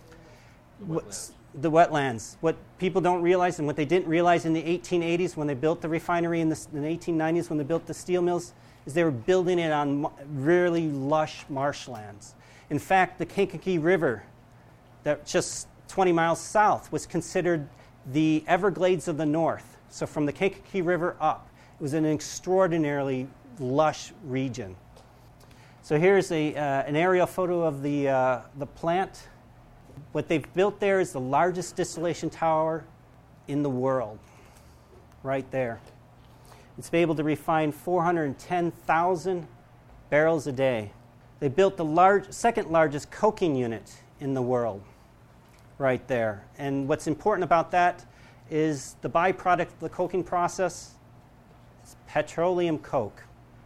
Speaker 3: Wetlands.
Speaker 1: the wetlands. What people don't realize, and what they didn't realize in the eighteen eighties when they built the refinery, in the, in the eighteen nineties when they built the steel mills, is they were building it on really lush marshlands. In fact, the Kankakee River, that just twenty miles south, was considered the Everglades of the North. So from the Kankakee River up, it was an extraordinarily lush region. So here's a, uh, an aerial photo of the, uh, the plant. What they've built there is the largest distillation tower in the world, right there. It's been able to refine four hundred ten thousand barrels a day. They built the large, second largest coking unit in the world, right there. And what's important about that is the byproduct of the coking process is petroleum coke.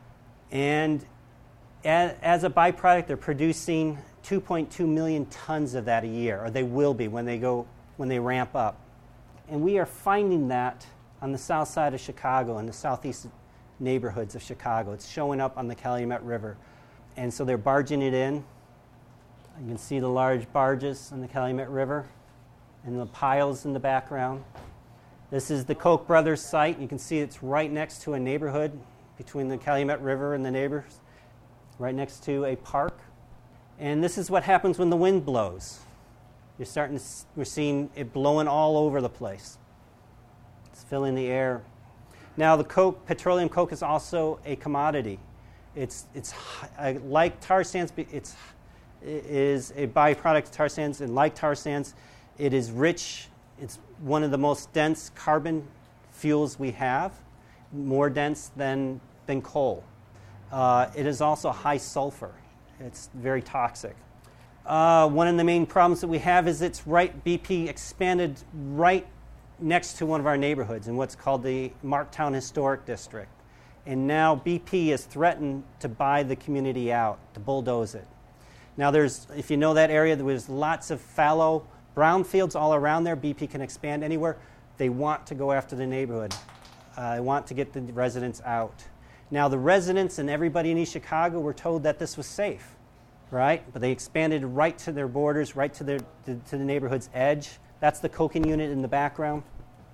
Speaker 1: And as a byproduct, they're producing two point two million tons of that a year, or they will be when they go when they ramp up. And we are finding that on the south side of Chicago, in the southeast neighborhoods of Chicago. It's showing up on the Calumet River. And so they're barging it in. You can see the large barges on the Calumet River and the piles in the background. This is the Koch brothers site. You can see it's right next to a neighborhood between the Calumet River and the neighbors, right next to a park. And this is what happens when the wind blows. You're starting to, we're seeing it blowing all over the place. It's filling the air. Now the coke, petroleum coke, is also a commodity. It's it's uh, like tar sands. It's it is a byproduct of tar sands, and like tar sands, it is rich. It's one of the most dense carbon fuels we have, more dense than than coal. Uh, it is also high sulfur. It's very toxic. Uh, one of the main problems that we have is it's right. B P expanded right next to one of our neighborhoods in what's called the Marktown Historic District. And now B P has threatened to buy the community out, to bulldoze it. Now there's, if you know that area, there was lots of fallow brownfields all around there. B P can expand anywhere. They want to go after the neighborhood. Uh, they want to get the residents out. Now the residents and everybody in East Chicago were told that this was safe, right? But they expanded right to their borders, right to, their, to, to the neighborhood's edge. That's the coking unit in the background.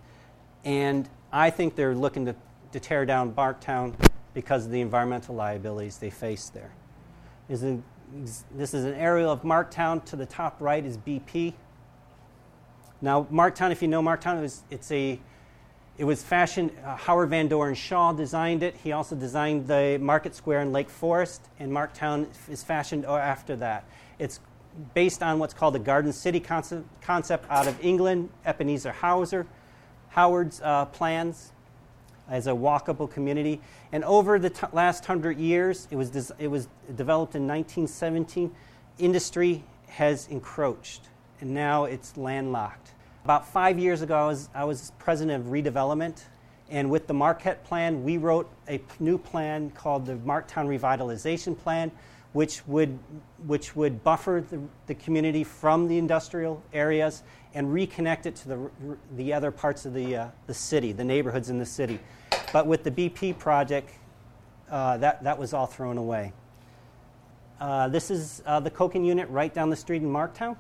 Speaker 1: And I think they're looking to, to tear down Marktown because of the environmental liabilities they face there. Is a, this is an aerial of Marktown. To the top right is B P. Now, Marktown, if you know Marktown, it was, it's a, it was fashioned, uh, Howard Van Doren Shaw designed it. He also designed the Market Square in Lake Forest, and Marktown is fashioned after that. It's based on what's called the Garden City concept, concept out of England, Ebenezer Hauser, Howard's uh, plans as a walkable community. And over the t- last hundred years, it was, des- it was developed in nineteen seventeen, industry has encroached, and now it's landlocked. About five years ago, I was, I was president of redevelopment, and with the Marquette Plan, we wrote a p- new plan called the Marktown Revitalization Plan, which would which would buffer the, the community from the industrial areas and reconnect it to the the other parts of the uh, the city, the neighborhoods in the city. But with the B P project, uh, that that was all thrown away. Uh, this is uh, the coking unit right down the street in Marktown.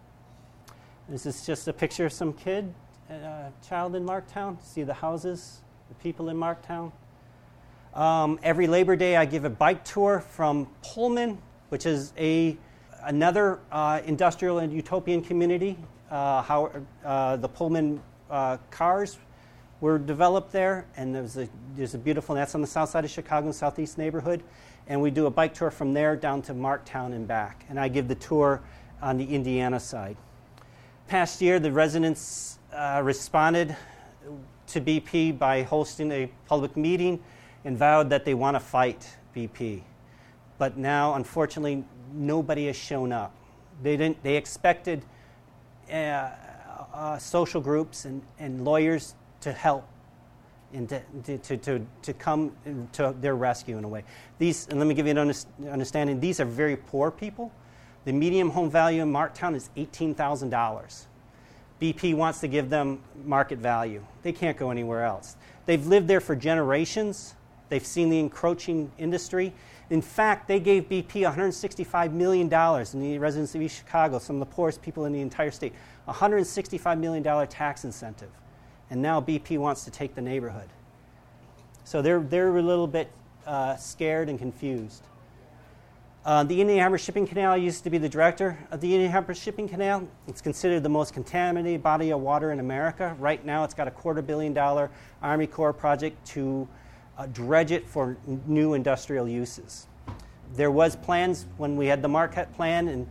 Speaker 1: This is just a picture of some kid, uh, child in Marktown. See the houses, the people in Marktown. Um, every Labor Day, I give a bike tour from Pullman, which is a another uh, industrial and utopian community. Uh, how uh, the Pullman uh, cars were developed there, and there's a there's a beautiful. That's on the south side of Chicago, southeast neighborhood, and we do a bike tour from there down to Marktown and back. And I give the tour on the Indiana side. Past year, the residents uh, responded to B P by hosting a public meeting and vowed that they want to fight B P. But now, unfortunately, nobody has shown up. They didn't. They expected uh, uh, social groups and, and lawyers to help and to, to, to, to come to their rescue in a way. These, and let me give you an understanding, these are very poor people. The median home value in Marktown is eighteen thousand dollars. B P wants to give them market value. They can't go anywhere else. They've lived there for generations. They've seen the encroaching industry. In fact, they gave B P one hundred sixty-five million dollars in the residents of East Chicago, some of the poorest people in the entire state, one hundred sixty-five million dollars tax incentive. And now B P wants to take the neighborhood. So they're, they're a little bit uh, scared and confused. Uh, the Indian Harbor Shipping Canal, I used to be the director of the Indian Harbor Shipping Canal. It's considered the most contaminated body of water in America. Right now, it's got a quarter billion dollar Army Corps project to uh, dredge it for n- new industrial uses. There was plans when we had the Marquette Plan and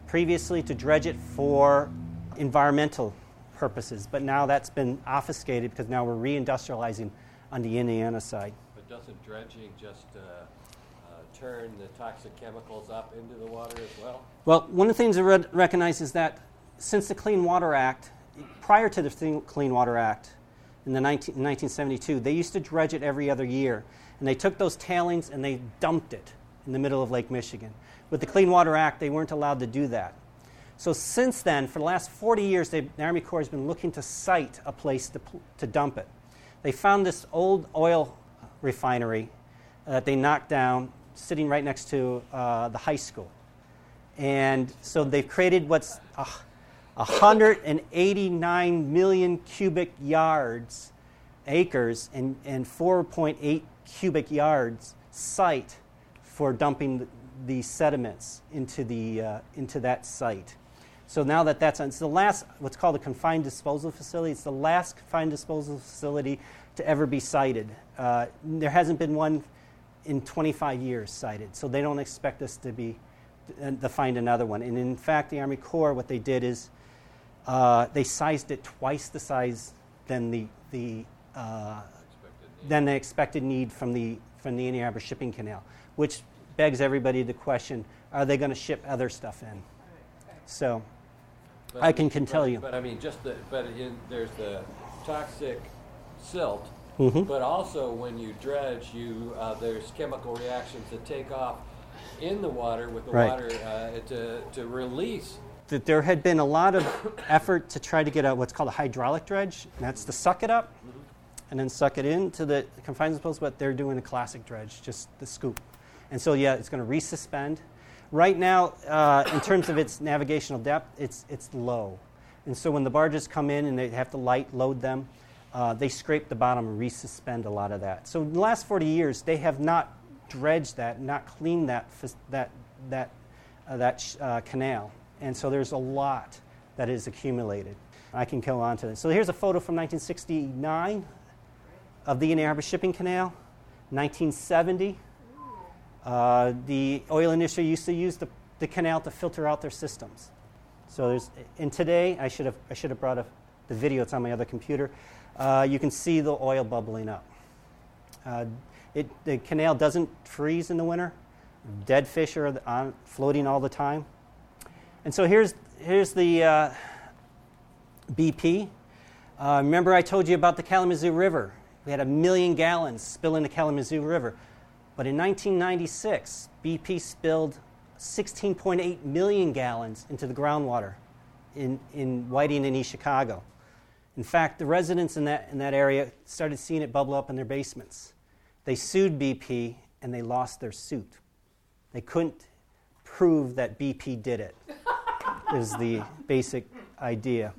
Speaker 1: previously to dredge it for environmental purposes, but now that's been obfuscated because now we're reindustrializing on the Indiana side.
Speaker 3: But doesn't dredging just uh, uh, turn the toxic chemicals up into the water as well?
Speaker 1: Well, one of the things to re- recognize is that since the Clean Water Act, prior to the Clean Water Act in the nineteen, nineteen seventy-two, they used to dredge it every other year. And they took those tailings and they dumped it in the middle of Lake Michigan. With the Clean Water Act, they weren't allowed to do that. So since then, for the last forty years, the Army Corps has been looking to site a place to, to dump it. They found this old oil refinery uh, that they knocked down, sitting right next to uh, the high school. And so they've created what's uh, one hundred eighty-nine million cubic yards, acres, and, and four point eight cubic yards site for dumping the, the sediments into the uh, into that site. So now that that's on, it's the last, what's called a confined disposal facility. It's the last confined disposal facility to ever be sited. Uh, there hasn't been one in twenty-five years sited, so they don't expect us to be uh, to find another one. And in fact, the Army Corps, what they did is uh, they sized it twice the size than the the uh, than the expected need from the from the Indiana Harbor Shipping Canal, which begs everybody to question: are they going to ship other stuff in? So.
Speaker 3: But,
Speaker 1: I can, can
Speaker 3: but,
Speaker 1: tell you.
Speaker 3: But I mean, just the, but in, there's the toxic silt,
Speaker 1: Mm-hmm.
Speaker 3: but also when you dredge, you uh, there's chemical reactions that take off in the water with the
Speaker 1: Right.
Speaker 3: water uh, to to release.
Speaker 1: That there had been a lot of effort to try to get a what's called a hydraulic dredge, and that's to suck it up
Speaker 3: Mm-hmm.
Speaker 1: and then suck it into the confined disposal, but they're doing a classic dredge, just the scoop. And so, yeah, it's going to resuspend. Right now, uh, in terms of its navigational depth, it's it's low. And so when the barges come in and they have to light load them, uh, they scrape the bottom and resuspend a lot of that. So in the last forty years, they have not dredged that, not cleaned that that that uh, that sh- uh, canal. And so there's a lot that is accumulated. I can go on to this. So here's a photo from nineteen sixty-nine of the Indiana Harbor Shipping Canal. nineteen seventy. Uh, the oil industry used to use the, the canal to filter out their systems. So there's, and today, I should have I should have brought a, the video. It's on my other computer. Uh, you can see the oil bubbling up. Uh, it, the canal doesn't freeze in the winter. Dead fish are on, floating all the time. And so here's here's the uh, B P. Uh, remember I told you about the Kalamazoo River. We had a million gallons spill in the Kalamazoo River. But in nineteen ninety-six, B P spilled sixteen point eight million gallons into the groundwater in, in Whiting and East Chicago. In fact, the residents in that, in that area started seeing it bubble up in their basements. They sued B P, and they lost their suit. They couldn't prove that B P did it, is the basic idea.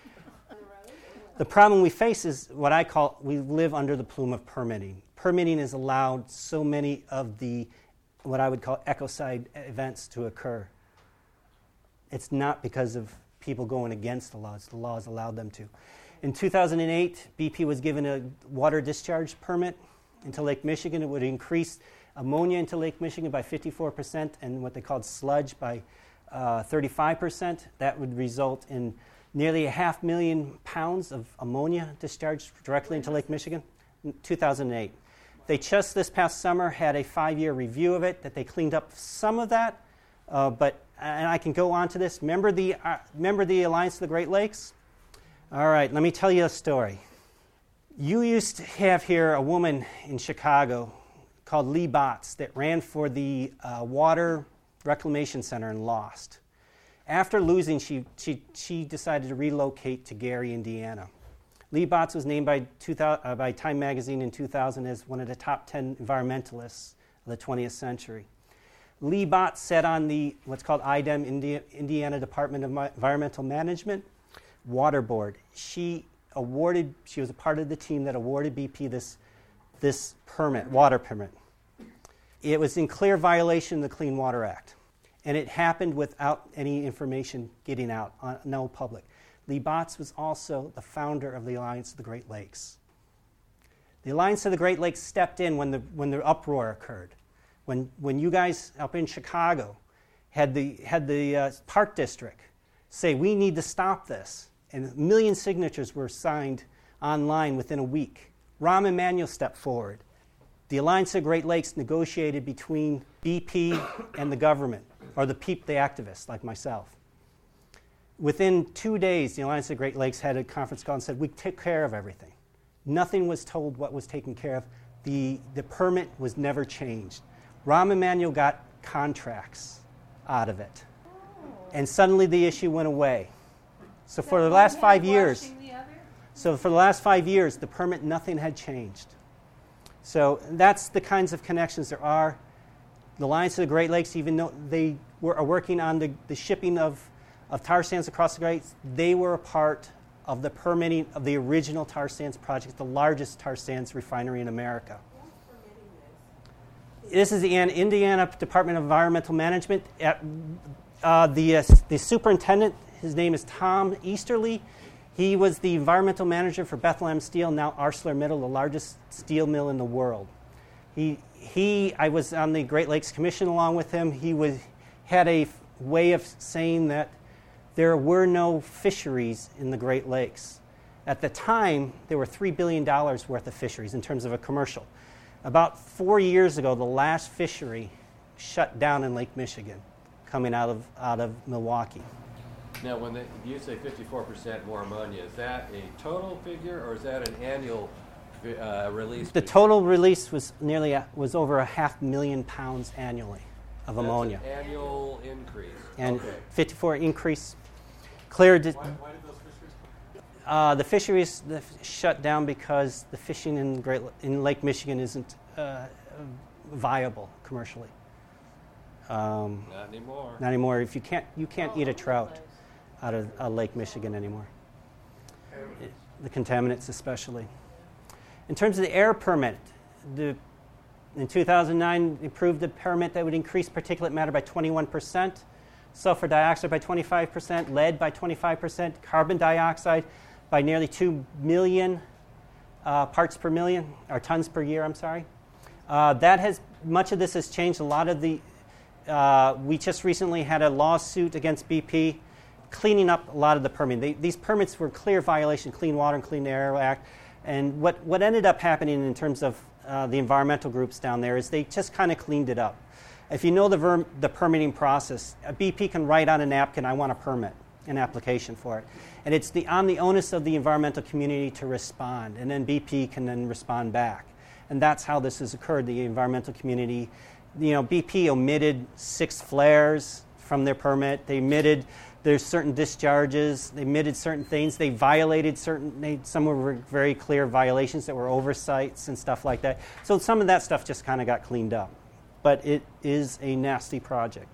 Speaker 1: The problem we face is what I call, we live under the plume of permitting. Permitting has allowed so many of the, what I would call ecocide events to occur. It's not because of people going against the laws. The laws allowed them to. In two thousand eight, B P was given a water discharge permit into Lake Michigan. It would increase ammonia into Lake Michigan by fifty-four percent and what they called sludge by uh, thirty-five percent. That would result in nearly a half million pounds of ammonia discharged directly into Lake Michigan in two thousand eight. They just this past summer had a five-year review of it that they cleaned up some of that, uh, but and I can go on to this. Remember the uh, remember the Alliance of the Great Lakes? All right, let me tell you a story. You used to have here a woman in Chicago called Lee Botts that ran for the uh, Water Reclamation Center and lost. After losing, she, she, she decided to relocate to Gary, Indiana. Lee Botts was named by, two thousand, uh, by Time magazine in two thousand as one of the top ten environmentalists of the twentieth century. Lee Botts sat on the what's called I D E M, Indi- Indiana Department of Ma- Environmental Management, Water Board. She awarded, she was a part of the team that awarded B P this, this permit, water permit. It was in clear violation of the Clean Water Act, and it happened without any information getting out, on no public. Lee Botts was also the founder of the Alliance of the Great Lakes. The Alliance of the Great Lakes stepped in when the when the uproar occurred. When when you guys up in Chicago had the, had the uh, Park District say, we need to stop this. And a million signatures were signed online within a week. Rahm Emanuel stepped forward. The Alliance of Great Lakes negotiated between B P and the government, or the peop, the activists like myself. Within two days, the Alliance of Great Lakes had a conference call and said, we took care of everything. Nothing was told what was taken care of. The, the permit was never changed. Rahm Emanuel got contracts out of it. And suddenly the issue went away. So for the last five years, so for the last five years, the permit, nothing had changed. So that's the kinds of connections there are. The Alliance of the Great Lakes, even though they were, are working on the, the shipping of, of tar sands across the Great Lakes, they were a part of the permitting of the original tar sands project, the largest tar sands refinery in America. This is the Indiana Department of Environmental Management. At, uh, the, uh, the superintendent, his name is Tom Easterly. He was the environmental manager for Bethlehem Steel, now ArcelorMittal, the largest steel mill in the world. He, he, I was on the Great Lakes Commission along with him. He was, had a f- way of saying that there were no fisheries in the Great Lakes. At the time, there were three billion dollars worth of fisheries in terms of a commercial. About four years ago, the last fishery shut down in Lake Michigan, coming out of, out of Milwaukee.
Speaker 3: Now, when they, you say fifty-four percent more ammonia, is that a total figure or is that an annual uh, release?
Speaker 1: The
Speaker 3: figure?
Speaker 1: total release was nearly a, was over a half million pounds annually of
Speaker 3: That's
Speaker 1: ammonia.
Speaker 3: An annual increase.
Speaker 1: And
Speaker 3: okay.
Speaker 1: fifty-four increase. Clear. Di-
Speaker 5: Why, why did those fisheries come?
Speaker 1: uh, the fisheries the f- shut down because the fishing in Great in Lake Michigan isn't uh, viable commercially. Um,
Speaker 3: Not anymore.
Speaker 1: Not anymore. If you can't, you can't eat a trout out of uh, Lake Michigan anymore. It, the contaminants, especially. In terms of the air permit, the, in two thousand nine, they approved a permit that would increase particulate matter by twenty-one percent, sulfur dioxide by twenty-five percent, lead by twenty-five percent, carbon dioxide by nearly two million uh, parts per million, or tons per year. I'm sorry. Uh, that has much of this has changed. A lot of the Uh, we just recently had a lawsuit against B P cleaning up a lot of the permitting. They, these permits were clear violation, Clean Water and Clean Air Act. And what, what ended up happening in terms of uh, the environmental groups down there is they just kind of cleaned it up. If you know the, verm, the permitting process, a B P can write on a napkin, I want a permit, an application for it. And it's the, on the onus of the environmental community to respond. And then B P can then respond back. And that's how this has occurred. The environmental community, you know, B P omitted six flares from their permit. They omitted there's certain discharges. They omitted certain things. They violated certain, they, some were very clear violations that were oversights and stuff like that. So some of that stuff just kind of got cleaned up. But it is a nasty project.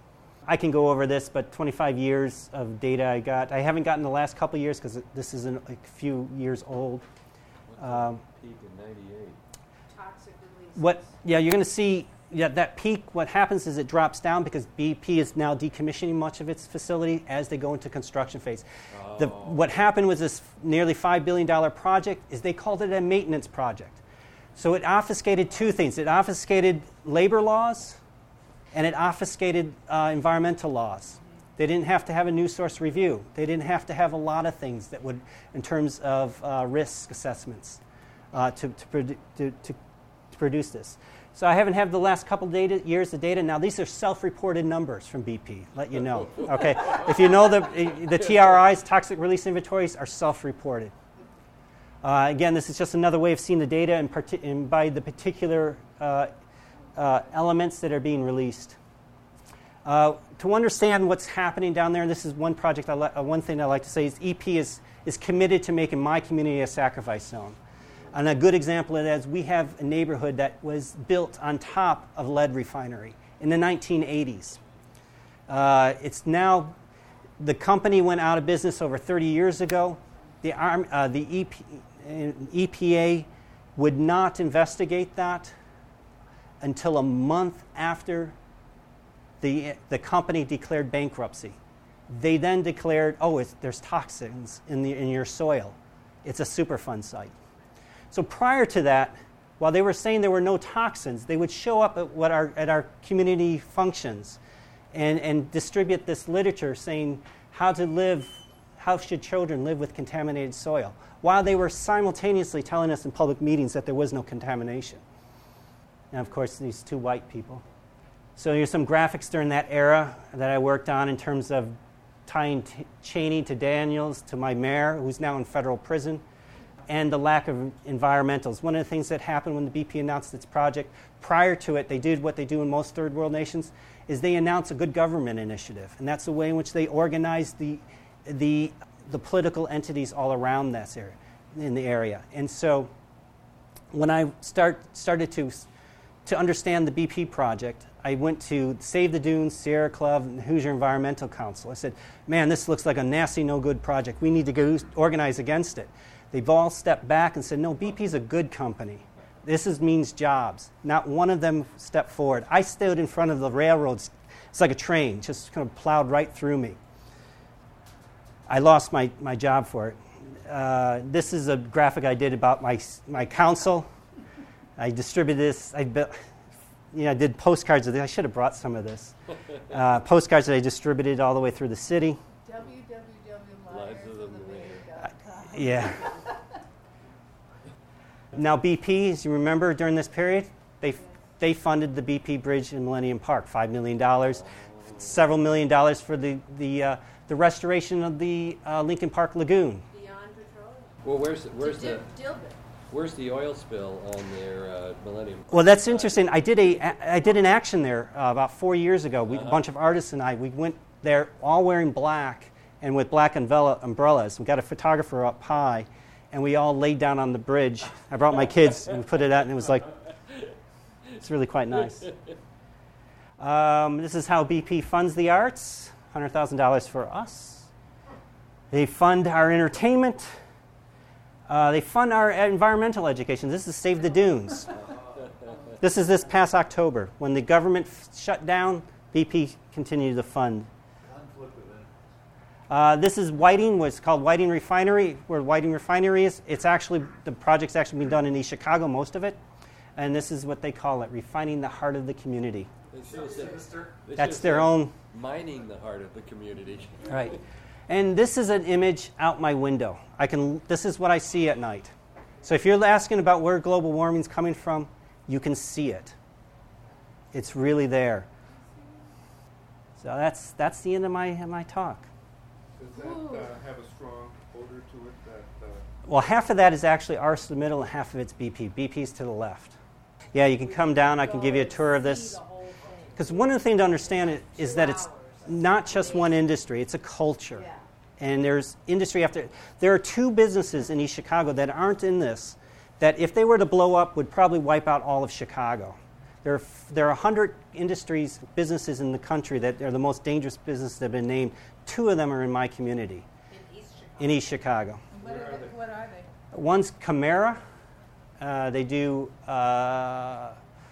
Speaker 1: I can go over this, but twenty-five years of data I got. I haven't gotten the last couple years because this is a few years old.
Speaker 3: What's
Speaker 1: Um,
Speaker 3: the peak in ninety-eight?
Speaker 2: Toxic release.
Speaker 1: What? Yeah, you're going to see. Yeah, that peak. What happens is it drops down because B P is now decommissioning much of its facility as they go into construction phase.
Speaker 3: Oh.
Speaker 1: The, what happened was this nearly five billion dollars project is they called it a maintenance project. So it obfuscated two things. It obfuscated labor laws, and it obfuscated uh, environmental laws. They didn't have to have a new source review. They didn't have to have a lot of things that would, in terms of uh, risk assessments, uh, to, to, produ- to, to, to produce this. So I haven't had the last couple data, years of data. Now these are self-reported numbers from B P. Let you know. Okay, if you know the the T R Is, toxic release inventories, are self-reported. Uh, again, this is just another way of seeing the data and, parti- and by the particular uh, uh, elements that are being released. Uh, to understand what's happening down there, and this is one project. I li- uh, one thing I like to say is E P is is committed to making my community a sacrifice zone. And a good example of that is we have a neighborhood that was built on top of a lead refinery in the nineteen eighties. Uh, it's now, the company went out of business over thirty years ago. The, Arm, uh, the E P, uh, E P A would not investigate that until a month after the, the company declared bankruptcy. They then declared, oh, it's, there's toxins in, the, in your soil. It's a Superfund site. So prior to that, while they were saying there were no toxins, they would show up at what our, at our community functions and, and distribute this literature saying how to live, how should children live with contaminated soil, while they were simultaneously telling us in public meetings that there was no contamination. And of course, these two white people. So here's some graphics during that era that I worked on in terms of tying t- Cheney to Daniels, to my mayor, who's now in federal prison, and the lack of environmentals. One of the things that happened when the B P announced its project, prior to it, they did what they do in most third world nations, is they announce a good government initiative. And that's the way in which they organize the, the, the political entities all around this area, in the area. And so when I start, started to, to understand the B P project, I went to Save the Dunes, Sierra Club, and the Hoosier Environmental Council. I said, man, this looks like a nasty, no-good project. We need to go organize against it. They've all stepped back and said, no, B P's a good company. This is, means jobs. Not one of them stepped forward. I stood in front of the railroads. It's like a train, just kind of plowed right through me. I lost my, my job for it. Uh, this is a graphic I did about my, my council. I distributed this. I built... You know, I did postcards of this. I should have brought some of this. Uh, postcards that I distributed all the way through the city.
Speaker 4: w w w
Speaker 3: Lives of the
Speaker 4: dot com.
Speaker 1: Yeah. Now B P, as you remember, during this period, they they funded the B P Bridge in Millennium Park, five million dollars, several million dollars for the the uh, the restoration of the uh, Lincoln Park Lagoon.
Speaker 2: Beyond Petroleum.
Speaker 3: Well, where's the, where's
Speaker 2: To
Speaker 3: the
Speaker 2: Dil- Dilbert.
Speaker 3: where's the oil spill on their uh, Millennium?
Speaker 1: Well, that's interesting. I did a I did an action there uh, about four years ago. We,
Speaker 3: Uh-huh.
Speaker 1: A bunch of artists and I, we went there all wearing black and with black umbrella, umbrellas. We got a photographer up high, and we all laid down on the bridge. I brought my kids and we put it out, and it was like, it's really quite nice. Um, this is how B P funds the arts, one hundred thousand dollars for us. They fund our entertainment. Uh, they fund our environmental education. This is Save the Dunes. This is this past October. When the government f- shut down, B P continued to fund. Uh, this is Whiting, what's called Whiting Refinery, where Whiting Refinery is. It's actually, the project's actually been done in East Chicago, most of it. And this is what they call it, refining the heart of the community.
Speaker 3: They should have said- they should
Speaker 1: That's
Speaker 3: have
Speaker 1: their
Speaker 3: said
Speaker 1: own...
Speaker 3: mining the heart of the community.
Speaker 1: Right. And this is an image out my window. I can. This is what I see at night. So if you're asking about where global warming is coming from, you can see it. It's really there. So that's that's the end of my my talk.
Speaker 5: Does that uh, have a strong odor to it? That uh,
Speaker 1: Well, half of that is actually ArcelorMittal and half of it's B P. B P's to the left. Yeah, you can come down. I can give you a tour of this. Because one of the things to understand it is that it's not just one industry. It's a culture.
Speaker 2: Yeah.
Speaker 1: And there's industry after. There are two businesses in East Chicago that aren't in this, that if they were to blow up would probably wipe out all of Chicago. There are, there are one hundred industries, businesses in the country that are the most dangerous businesses that have been named. Two of them are in my community,
Speaker 2: In East Chicago.
Speaker 1: in East Chicago.
Speaker 4: What are they? What are they?
Speaker 1: One's Camara. Uh, they do, uh,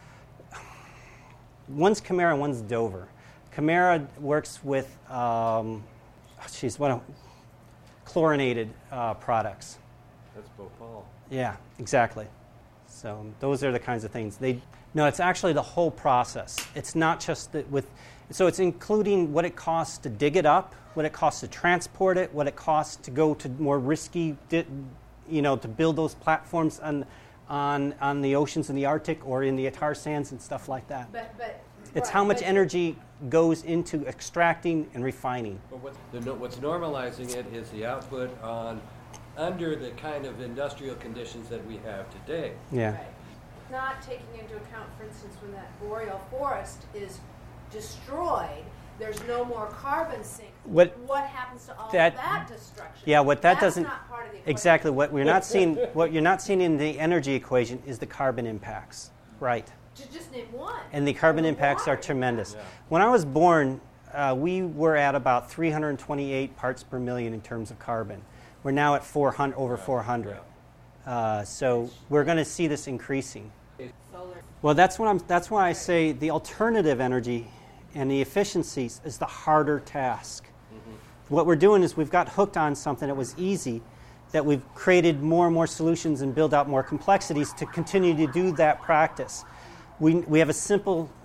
Speaker 1: one's Camara, one's Dover. Camara works with, um, geez, what, a- chlorinated uh, products.
Speaker 3: That's Bhopal.
Speaker 1: Yeah, exactly. So those are the kinds of things. They no, it's actually the whole process. It's not just that with, so it's including what it costs to dig it up, what it costs to transport it, what it costs to go to more risky, di- you know, to build those platforms on, on on the oceans in the Arctic or in the tar sands and stuff like that.
Speaker 2: But, but.
Speaker 1: It's
Speaker 2: right,
Speaker 1: how much
Speaker 2: but-
Speaker 1: energy goes into extracting and refining.
Speaker 3: But what's, the, no- what's normalizing it is the output on under the kind of industrial conditions that we have today.
Speaker 1: Yeah.
Speaker 2: Right. Not taking into account, for instance, when that boreal forest is destroyed, there's no more carbon sink.
Speaker 1: What-
Speaker 2: What happens to all
Speaker 1: that-
Speaker 2: of that destruction?
Speaker 1: Yeah, what that
Speaker 2: That's
Speaker 1: doesn't
Speaker 2: not part of the equation.
Speaker 1: exactly what we're not seeing. What you're not seeing in the energy equation is the carbon impacts, right?
Speaker 2: To just name one.
Speaker 1: And the carbon
Speaker 2: The
Speaker 1: impacts are
Speaker 2: water.
Speaker 1: tremendous.
Speaker 3: Yeah.
Speaker 1: When I was born, uh, we were at about three hundred twenty-eight parts per million in terms of carbon. We're now at four hundred, over four hundred. Uh, so we're going to see this increasing.
Speaker 2: Solar.
Speaker 1: Well, that's what I'm. That's why I say the alternative energy and the efficiencies is the harder task. What we're doing is we've got hooked on something that was easy, that we've created more and more solutions and build out more complexities to continue to do that practice. We we have a simple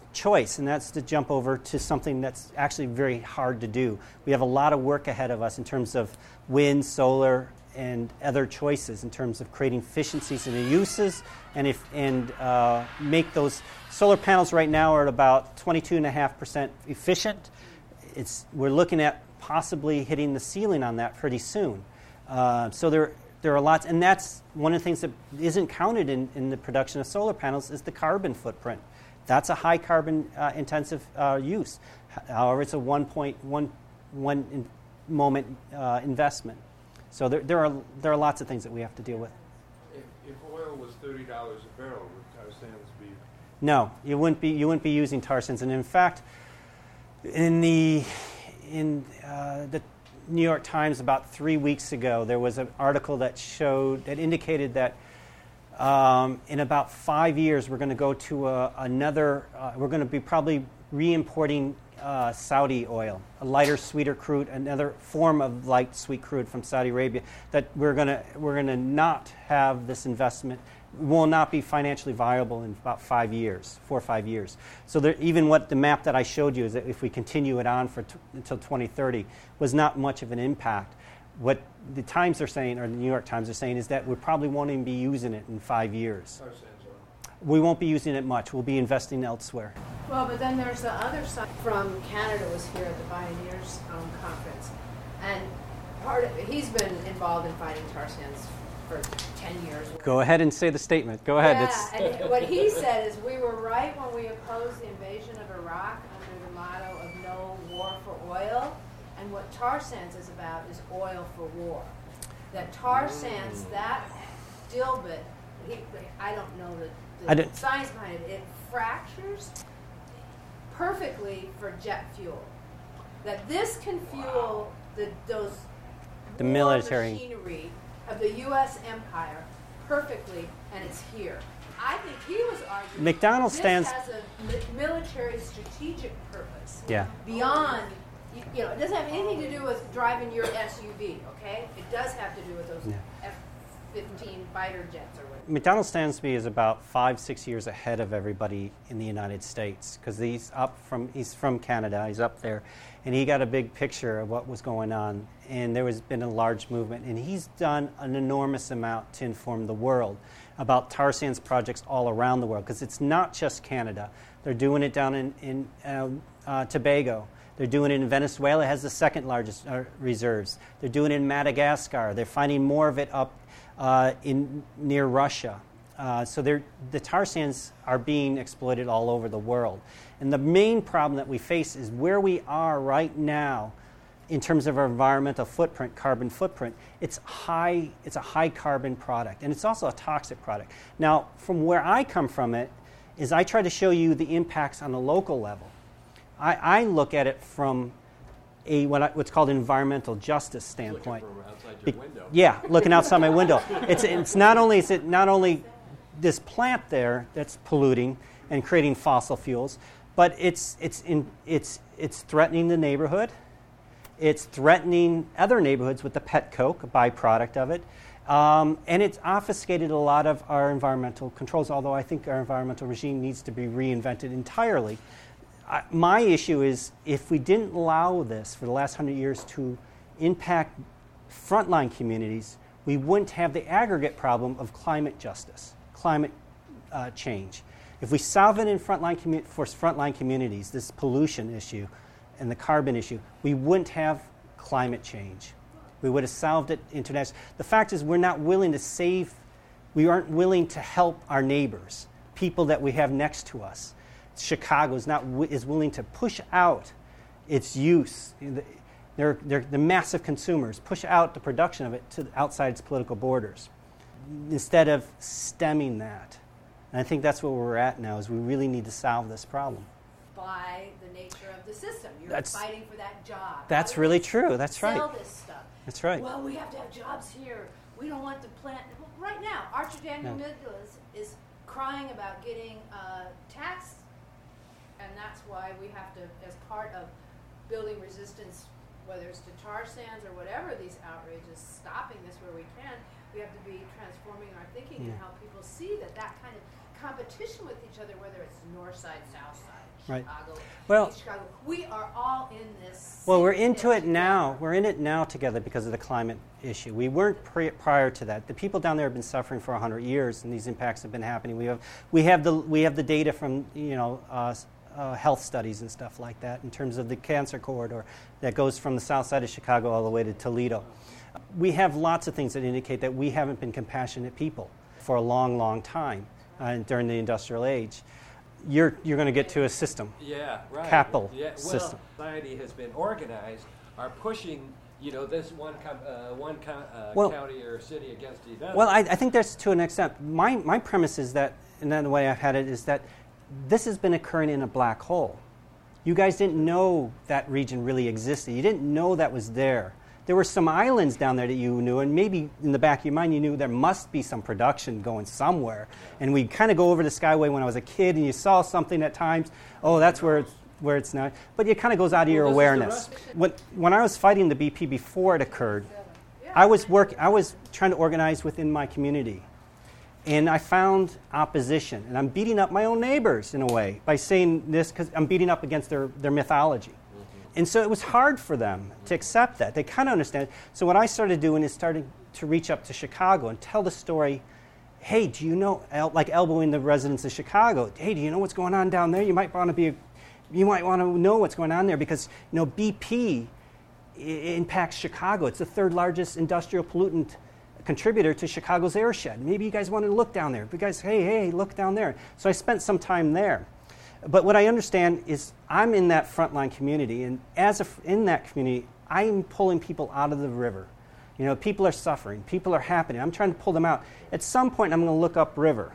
Speaker 1: choice, and that's to jump over to something that's actually very hard to do. We have a lot of work ahead of us in terms of wind, solar, and other choices in terms of creating efficiencies in the uses, and if and uh, make those solar panels right now are at about twenty-two point five percent efficient. It's we're looking at possibly hitting the ceiling on that pretty soon. Uh, so there there are lots, and that's one of the things that isn't counted in, in the production of solar panels is the carbon footprint. That's a high carbon uh, intensive uh, use. However, it's a one point one one in moment uh, investment. So there, there are there are lots of things that we have to deal with.
Speaker 5: If, if oil was thirty dollars a barrel, would tar sands be?
Speaker 1: No, you wouldn't be you wouldn't be using tar sands. And in fact, in the in uh, the New York Times about three weeks ago, there was an article that showed that indicated that um, in about five years we're going to go to a, another. Uh, we're going to be probably re-importing uh, Saudi oil, a lighter, sweeter crude, another form of light, sweet crude from Saudi Arabia. That we're going to we're going to not have this investment. Will not be financially viable in about five years, four or five years. So there, even what the map that I showed you is that if we continue it on for t- until twenty thirty, was not much of an impact. What the Times are saying, or the New York Times are saying, is that we probably won't even be using it in five years.
Speaker 5: Tar sands oil.
Speaker 1: We won't be using it much. We'll be investing elsewhere.
Speaker 2: Well, but then there's the other side. From Canada was here at the Pioneers um, conference, and part of, he's been involved in fighting tar sands for ten years.
Speaker 1: Go ahead and say the statement. Go ahead.
Speaker 2: Yeah,
Speaker 1: It's,
Speaker 2: and what he said is we were right when we opposed the invasion of Iraq under the motto of no war for oil, and what tar sands is about is oil for war. That tar sands, that dilbit, he, I don't know the,
Speaker 1: I
Speaker 2: the
Speaker 1: don't-
Speaker 2: science behind it, it fractures perfectly for jet fuel. That this can fuel the those
Speaker 1: The
Speaker 2: war
Speaker 1: military.
Speaker 2: machinery of the U S empire perfectly, and it's here. I think he was arguing
Speaker 1: McDonald's
Speaker 2: this
Speaker 1: stands-
Speaker 2: has a mi- military strategic purpose
Speaker 1: yeah.
Speaker 2: beyond, you, you know, it doesn't have anything to do with driving your S U V, okay? It does have to do with those
Speaker 1: Yeah.
Speaker 2: F fifteen fighter jets or whatever.
Speaker 1: McDonald Stansby is about five, six years ahead of everybody in the United States because he's up from he's from Canada. He's up there, and he got a big picture of what was going on. And there has been a large movement, and he's done an enormous amount to inform the world about tar sands projects all around the world because it's not just Canada. They're doing it down in in uh, uh, Tobago. They're doing it in Venezuela. It has the second largest uh, reserves. They're doing it in Madagascar. They're finding more of it up uh, in near Russia. Uh, so they're, the tar sands are being exploited all over the world. And the main problem that we face is where we are right now in terms of our environmental footprint, carbon footprint. It's high. It's a high carbon product, and it's also a toxic product. Now, from where I come from it, is I try to show you the impacts on a local level. I, I look at it from a what I, what's called environmental justice standpoint.
Speaker 3: Looking from outside
Speaker 1: Be-
Speaker 3: your window.
Speaker 1: Yeah, looking outside my window. It's it's not only is it not only this plant there that's polluting and creating fossil fuels, but it's it's in it's it's threatening the neighborhood. It's threatening other neighborhoods with the pet coke, a byproduct of it. Um, and it's obfuscated a lot of our environmental controls, although I think our environmental regime needs to be reinvented entirely. I, my issue is if we didn't allow this for the last hundred years to impact frontline communities, we wouldn't have the aggregate problem of climate justice, climate uh, change. If we solve it in frontline commu- for frontline communities, this pollution issue and the carbon issue, we wouldn't have climate change. We would have solved it internationally. The fact is we're not willing to save, we aren't willing to help our neighbors, people that we have next to us. Chicago is not is willing to push out its use. They're, they're the massive consumers, push out the production of it to outside its political borders instead of stemming that. And I think that's where we're at now, is we really need to solve this problem.
Speaker 2: By the nature of the system. You're
Speaker 1: That's-
Speaker 2: fighting for that job.
Speaker 1: That's
Speaker 2: How do
Speaker 1: really
Speaker 2: we
Speaker 1: true. That's
Speaker 2: sell
Speaker 1: right.
Speaker 2: this stuff?
Speaker 1: That's right.
Speaker 2: Well, we have to have jobs here. We don't want the plant. Well, right now, Archer Daniel
Speaker 1: No.
Speaker 2: Nicholas is crying about getting uh, tax, and that's why we have to, as part of building resistance, whether it's to tar sands or whatever these outrages, stopping this where we can, we have to be transforming our thinking and
Speaker 1: Yeah.
Speaker 2: help people see that that kind of competition with each other, whether it's north side, south side,
Speaker 1: Right.
Speaker 2: Chicago,
Speaker 1: Well-
Speaker 2: East Chicago. We are all in this.
Speaker 1: Well, we're
Speaker 2: same
Speaker 1: into
Speaker 2: pit
Speaker 1: it now.
Speaker 2: together.
Speaker 1: We're in it now together because of the climate issue. We weren't pre- prior to that. The people down there have been suffering for one hundred years, and these impacts have been happening. We have, we have the we have the data from you know uh, uh, health studies and stuff like that in terms of the cancer corridor that goes from the south side of Chicago all the way to Toledo. We have lots of things that indicate that we haven't been compassionate people for a long, long time uh, during the industrial age. You're you're going to get to a system.
Speaker 3: Yeah, right.
Speaker 1: Capital
Speaker 3: yeah, well,
Speaker 1: system.
Speaker 3: society has been organized, are pushing, you know, this one com- uh, one co- uh,
Speaker 1: Well-
Speaker 3: county or city against the other.
Speaker 1: Well, I, I think that's to an extent. My my premise is that, and then the way I've had it is that this has been occurring in a black hole. You guys didn't know that region really existed. You didn't know that was there. There were some islands down there that you knew, and maybe in the back of your mind you knew there must be some production going somewhere. And we'd kind of go over to Skyway when I was a kid, and you saw something at times. Oh, that's where it's, where it's not. But it kind of goes out of your
Speaker 3: Well, this is the
Speaker 1: awareness.
Speaker 3: rest-
Speaker 1: When, when I was fighting the B P before it occurred, I was work. I was trying to organize within my community, and I found opposition. And I'm beating up my own neighbors in a way by saying this because I'm beating up against their, their mythology. And so it was hard for them to accept that. They kind of understand. So what I started doing is starting to reach up to Chicago and tell the story. Hey, do you know, el- like elbowing the residents of Chicago? Hey, do you know what's going on down there? You might want to be, you might want to know what's going on there because you know B P I- impacts Chicago. It's the third largest industrial pollutant contributor to Chicago's airshed. Maybe you guys want to look down there. You guys, hey, hey, look down there. So I spent some time there. But what I understand is I'm in that frontline community, and as a f in that community, I'm pulling people out of the river. You know, people are suffering, people are happening. I'm trying to pull them out. At some point, I'm going to look upriver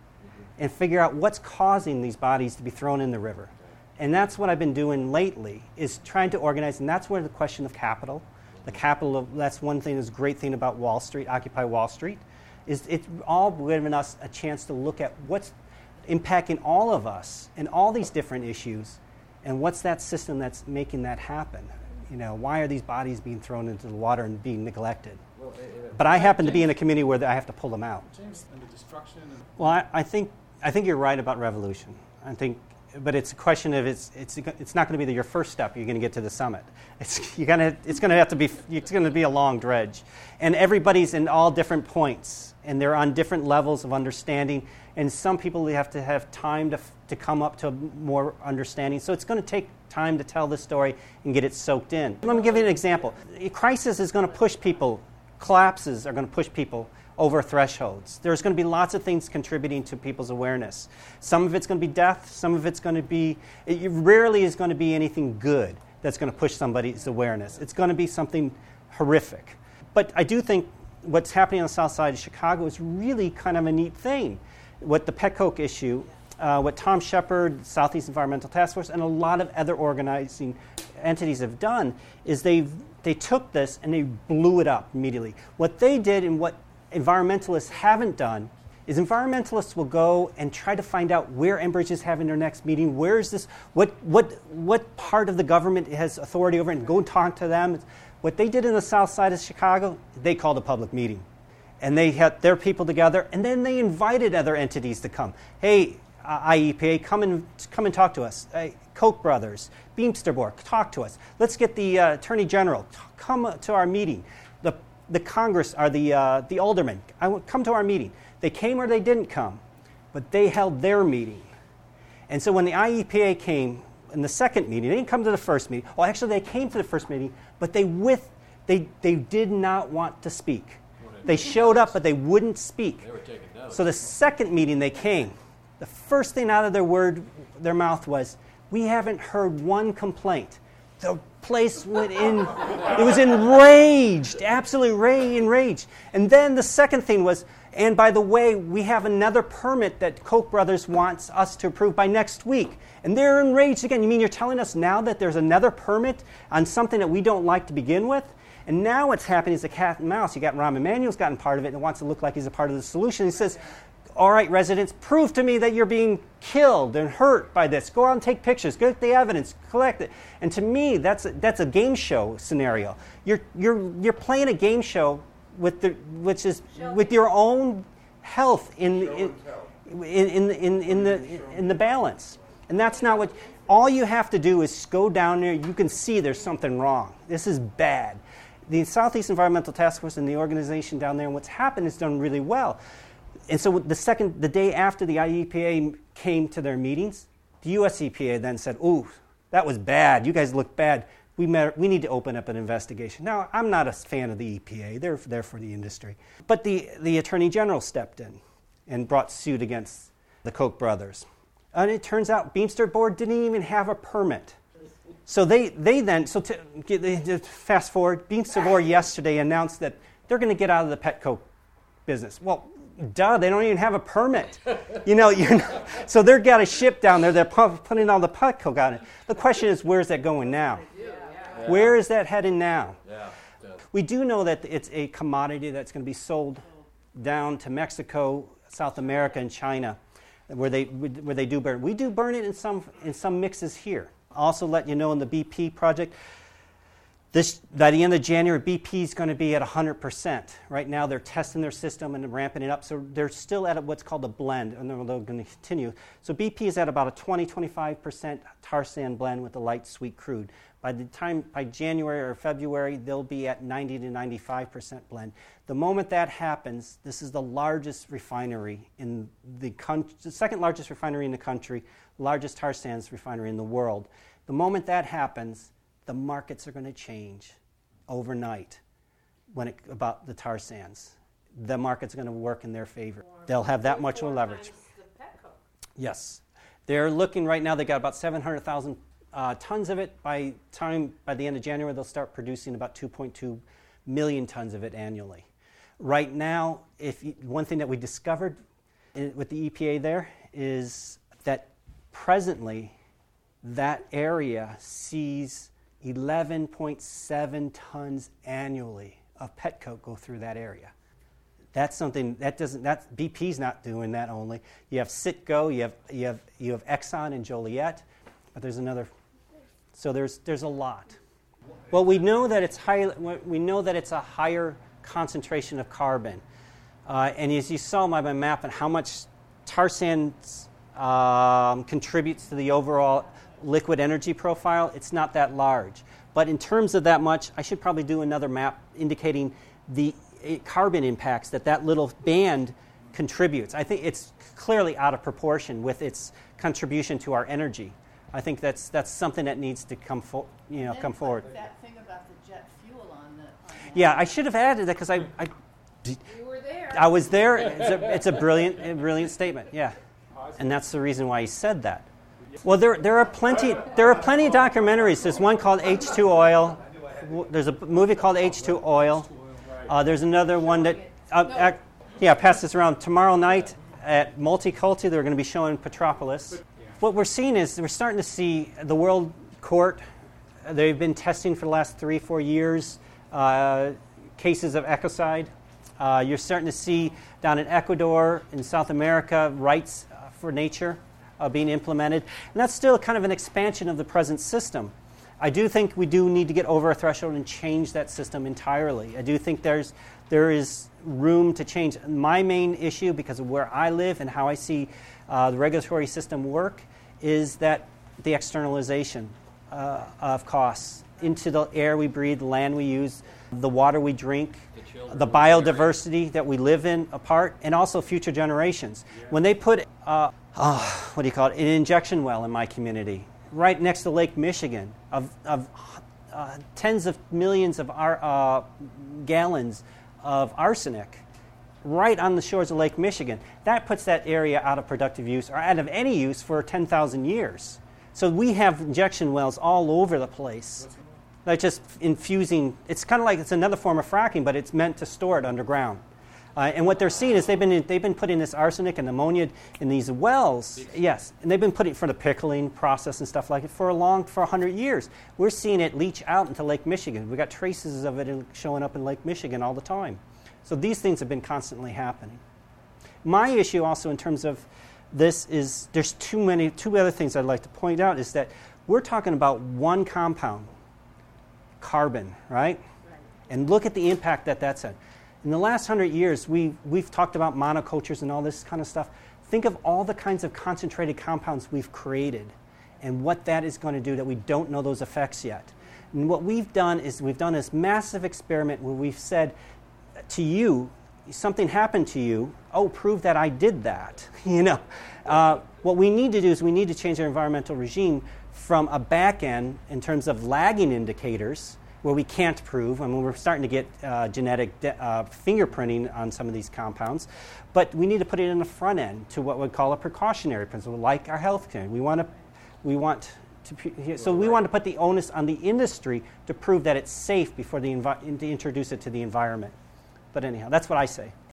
Speaker 1: and figure out what's causing these bodies to be thrown in the river. And that's what I've been doing lately, is trying to organize, and that's where the question of capital, the capital of, that's one thing that's a great thing about Wall Street, Occupy Wall Street, is it's all given us a chance to look at what's impacting all of us and all these different issues, and what's that system that's making that happen? You know, why are these bodies being thrown into the water and being neglected?
Speaker 3: Well, uh, uh,
Speaker 1: But I happen to be in a community where I have to pull them out.
Speaker 5: James, and the destruction and
Speaker 1: Well, I, I think I think you're right about revolution. I think, but it's a question of it's it's it's not going to be the, your first step. You're going to get to the summit. It's you're gonna it's going to have to be it's going to be a long dredge, and everybody's in all different points, and they're on different levels of understanding. And some people have to have time to to come up to more understanding. So it's going to take time to tell the story and get it soaked in. Let me give you an example. A crisis is going to push people. Collapses are going to push people over thresholds. There's going to be lots of things contributing to people's awareness. Some of it's going to be death. Some of it's going to be, it rarely is going to be anything good that's going to push somebody's awareness. It's going to be something horrific. But I do think what's happening on the south side of Chicago is really kind of a neat thing. What the Petcoke issue, uh, what Tom Shepard, Southeast Environmental Task Force, and a lot of other organizing entities have done is they've they took this and they blew it up immediately. What they did and what environmentalists haven't done is environmentalists will go and try to find out where Enbridge is having their next meeting, where is this, what what what part of the government has authority over it, and go and talk to them. What they did in the south side of Chicago, they called a public meeting. And they had their people together, and then they invited other entities to come. Hey, uh, I E P A, come and come and talk to us. Hey, Koch brothers, Beamster Board, talk to us. Let's get the uh, Attorney General, t- come to our meeting. The the Congress, or the uh, the aldermen, I w- come to our meeting. They came or they didn't come, but they held their meeting. And so when the I E P A came in the second meeting, they didn't come to the first meeting. Well, actually, they came to the first meeting, but they with they they did not want to speak. They showed up, but they wouldn't speak.
Speaker 3: They were taking notes.
Speaker 1: So the second meeting they came, the first thing out of their word, their mouth was, "We haven't heard one complaint." The place went in, it was enraged, absolutely enraged. And then the second thing was, and by the way, we have another permit that Koch brothers wants us to approve by next week. And they're enraged again. You mean you're telling us now that there's another permit on something that we don't like to begin with? And now what's happening is a cat and mouse. You got Rahm Emanuel's gotten part of it and wants to look like he's a part of the solution. He says, all right, residents, prove to me that you're being killed and hurt by this. Go out and take pictures. Get the evidence. Collect it. And to me, that's a, that's a game show scenario. You're you're you're playing a game show with the which is with your own health in in in, in, in, in the in the balance. And that's not what All you have to do is go down there. You can see there's something wrong. This is bad. The Southeast Environmental Task Force and the organization down there, and what's happened is done really well. And so the second, the day after the I E P A came to their meetings, the U S E P A then said, "Ooh, that was bad. You guys look bad. We met, we need to open up an investigation." Now, I'm not a fan of the E P A. They're there for the industry. But the, the Attorney General stepped in and brought suit against the Koch brothers. And it turns out Beamster Board didn't even have a permit. So they, they then, so to, to fast forward, Beamster Board yesterday announced that they're going to get out of the Petcoke business. Well, duh, they don't even have a permit. You know, you're not, so they've got a ship down there. They're putting all the Petcoke on it. The question is, where's that going now?
Speaker 3: Yeah.
Speaker 1: Where is that heading now?
Speaker 3: Yeah.
Speaker 1: We do know that it's a commodity that's going to be sold down to Mexico, South America, and China, where they where they do burn. We do burn it in some in some mixes here. Also, let you know in the B P project, this by the end of January, B P is going to be at one hundred percent. Right now, they're testing their system and ramping it up, so they're still at what's called a blend, and they're going to continue. So B P is at about a twenty to twenty-five percent tar sand blend with the light sweet crude. By the time, by January or February, they'll be at ninety to ninety-five percent blend. The moment that happens, this is the largest refinery in the country, the second largest refinery in the country, largest tar sands refinery in the world. The moment that happens, the markets are going to change overnight when it, about the tar sands. The market's going to work in their favor. They'll have that much more leverage. Yes. They're looking right now, they got about seven hundred thousand Uh, tons of it. By time by the end of January, they'll start producing about two point two million tons of it annually. Right now, if you, one thing that we discovered in, with the E P A there is that presently that area sees eleven point seven tons annually of petcoke go through that area. That's something that doesn't. That B P's not doing that only. You have Citgo, you have you have you have Exxon and Joliet, but there's another. So there's there's a lot. Well, we know that it's high. We know that it's a higher concentration of carbon, uh, and as you saw by my map and how much tar sand um, contributes to the overall liquid energy profile, it's not that large. But in terms of that much, I should probably do another map indicating the uh, carbon impacts that that little band contributes. I think it's clearly out of proportion with its contribution to our energy. I think that's that's something that needs to come for, you know
Speaker 4: Then
Speaker 1: come
Speaker 4: put
Speaker 1: forward.
Speaker 4: That thing about the jet fuel on the. On that.
Speaker 1: Yeah, I should have added that because I, I
Speaker 2: You were there.
Speaker 1: I was there. It's a, it's a brilliant a brilliant statement. Yeah, and that's the reason why he said that. Well, there there are plenty there are plenty of documentaries. There's one called H two Oil. There's a movie called H two Oil. Uh, there's another one that uh, ac- yeah, pass this around tomorrow night at Multiculti. They're going to be showing Petropolis. What we're seeing is we're starting to see the World Court. They've been testing for the last three, four years uh, cases of ecocide. Uh, you're starting to see down in Ecuador, in South America, rights uh, for nature uh, being implemented. And that's still kind of an expansion of the present system. I do think we do need to get over a threshold and change that system entirely. I do think there's there is room to change. My main issue, because of where I live and how I see uh, the regulatory system work, is that the externalization uh, of costs into the air we breathe, the land we use, the water we drink, the, the biodiversity that we live in apart, and also future generations. Yeah. When they put, uh, oh, what do you call it, an injection well in my community, right next to Lake Michigan, of, of uh, tens of millions of ar- uh, gallons of arsenic, right on the shores of Lake Michigan, that puts that area out of productive use or out of any use for ten thousand years. So we have injection wells all over the place. Like just infusing, it's kind of like it's another form of fracking, but it's meant to store it underground. Uh, and what they're seeing is they've been they've been putting this arsenic and ammonia in these wells. Yes, and they've been putting it for the pickling process and stuff like it for a long for a hundred years. We're seeing it leach out into Lake Michigan. We got traces of it in, showing up in Lake Michigan all the time. So these things have been constantly happening. My issue also in terms of this is there's too many two other things I'd like to point out is that we're talking about one compound, carbon, right? Right. And look at the impact that that's had. In the last hundred years, we, we've talked about monocultures and all this kind of stuff. Think of all the kinds of concentrated compounds we've created and what that is going to do that we don't know those effects yet. And what we've done is we've done this massive experiment where we've said to you, something happened to you, oh, prove that I did that. you know, uh, What we need to do is we need to change our environmental regime from a back end in terms of lagging indicators where we can't prove. I mean, we're starting to get uh, genetic de- uh, fingerprinting on some of these compounds, but we need to put it in the front end to what we call a precautionary principle, like our healthcare. We want to, we want to, so we want to put the onus on the industry to prove that it's safe before the envi- to introduce it to the environment. But anyhow, that's what I say.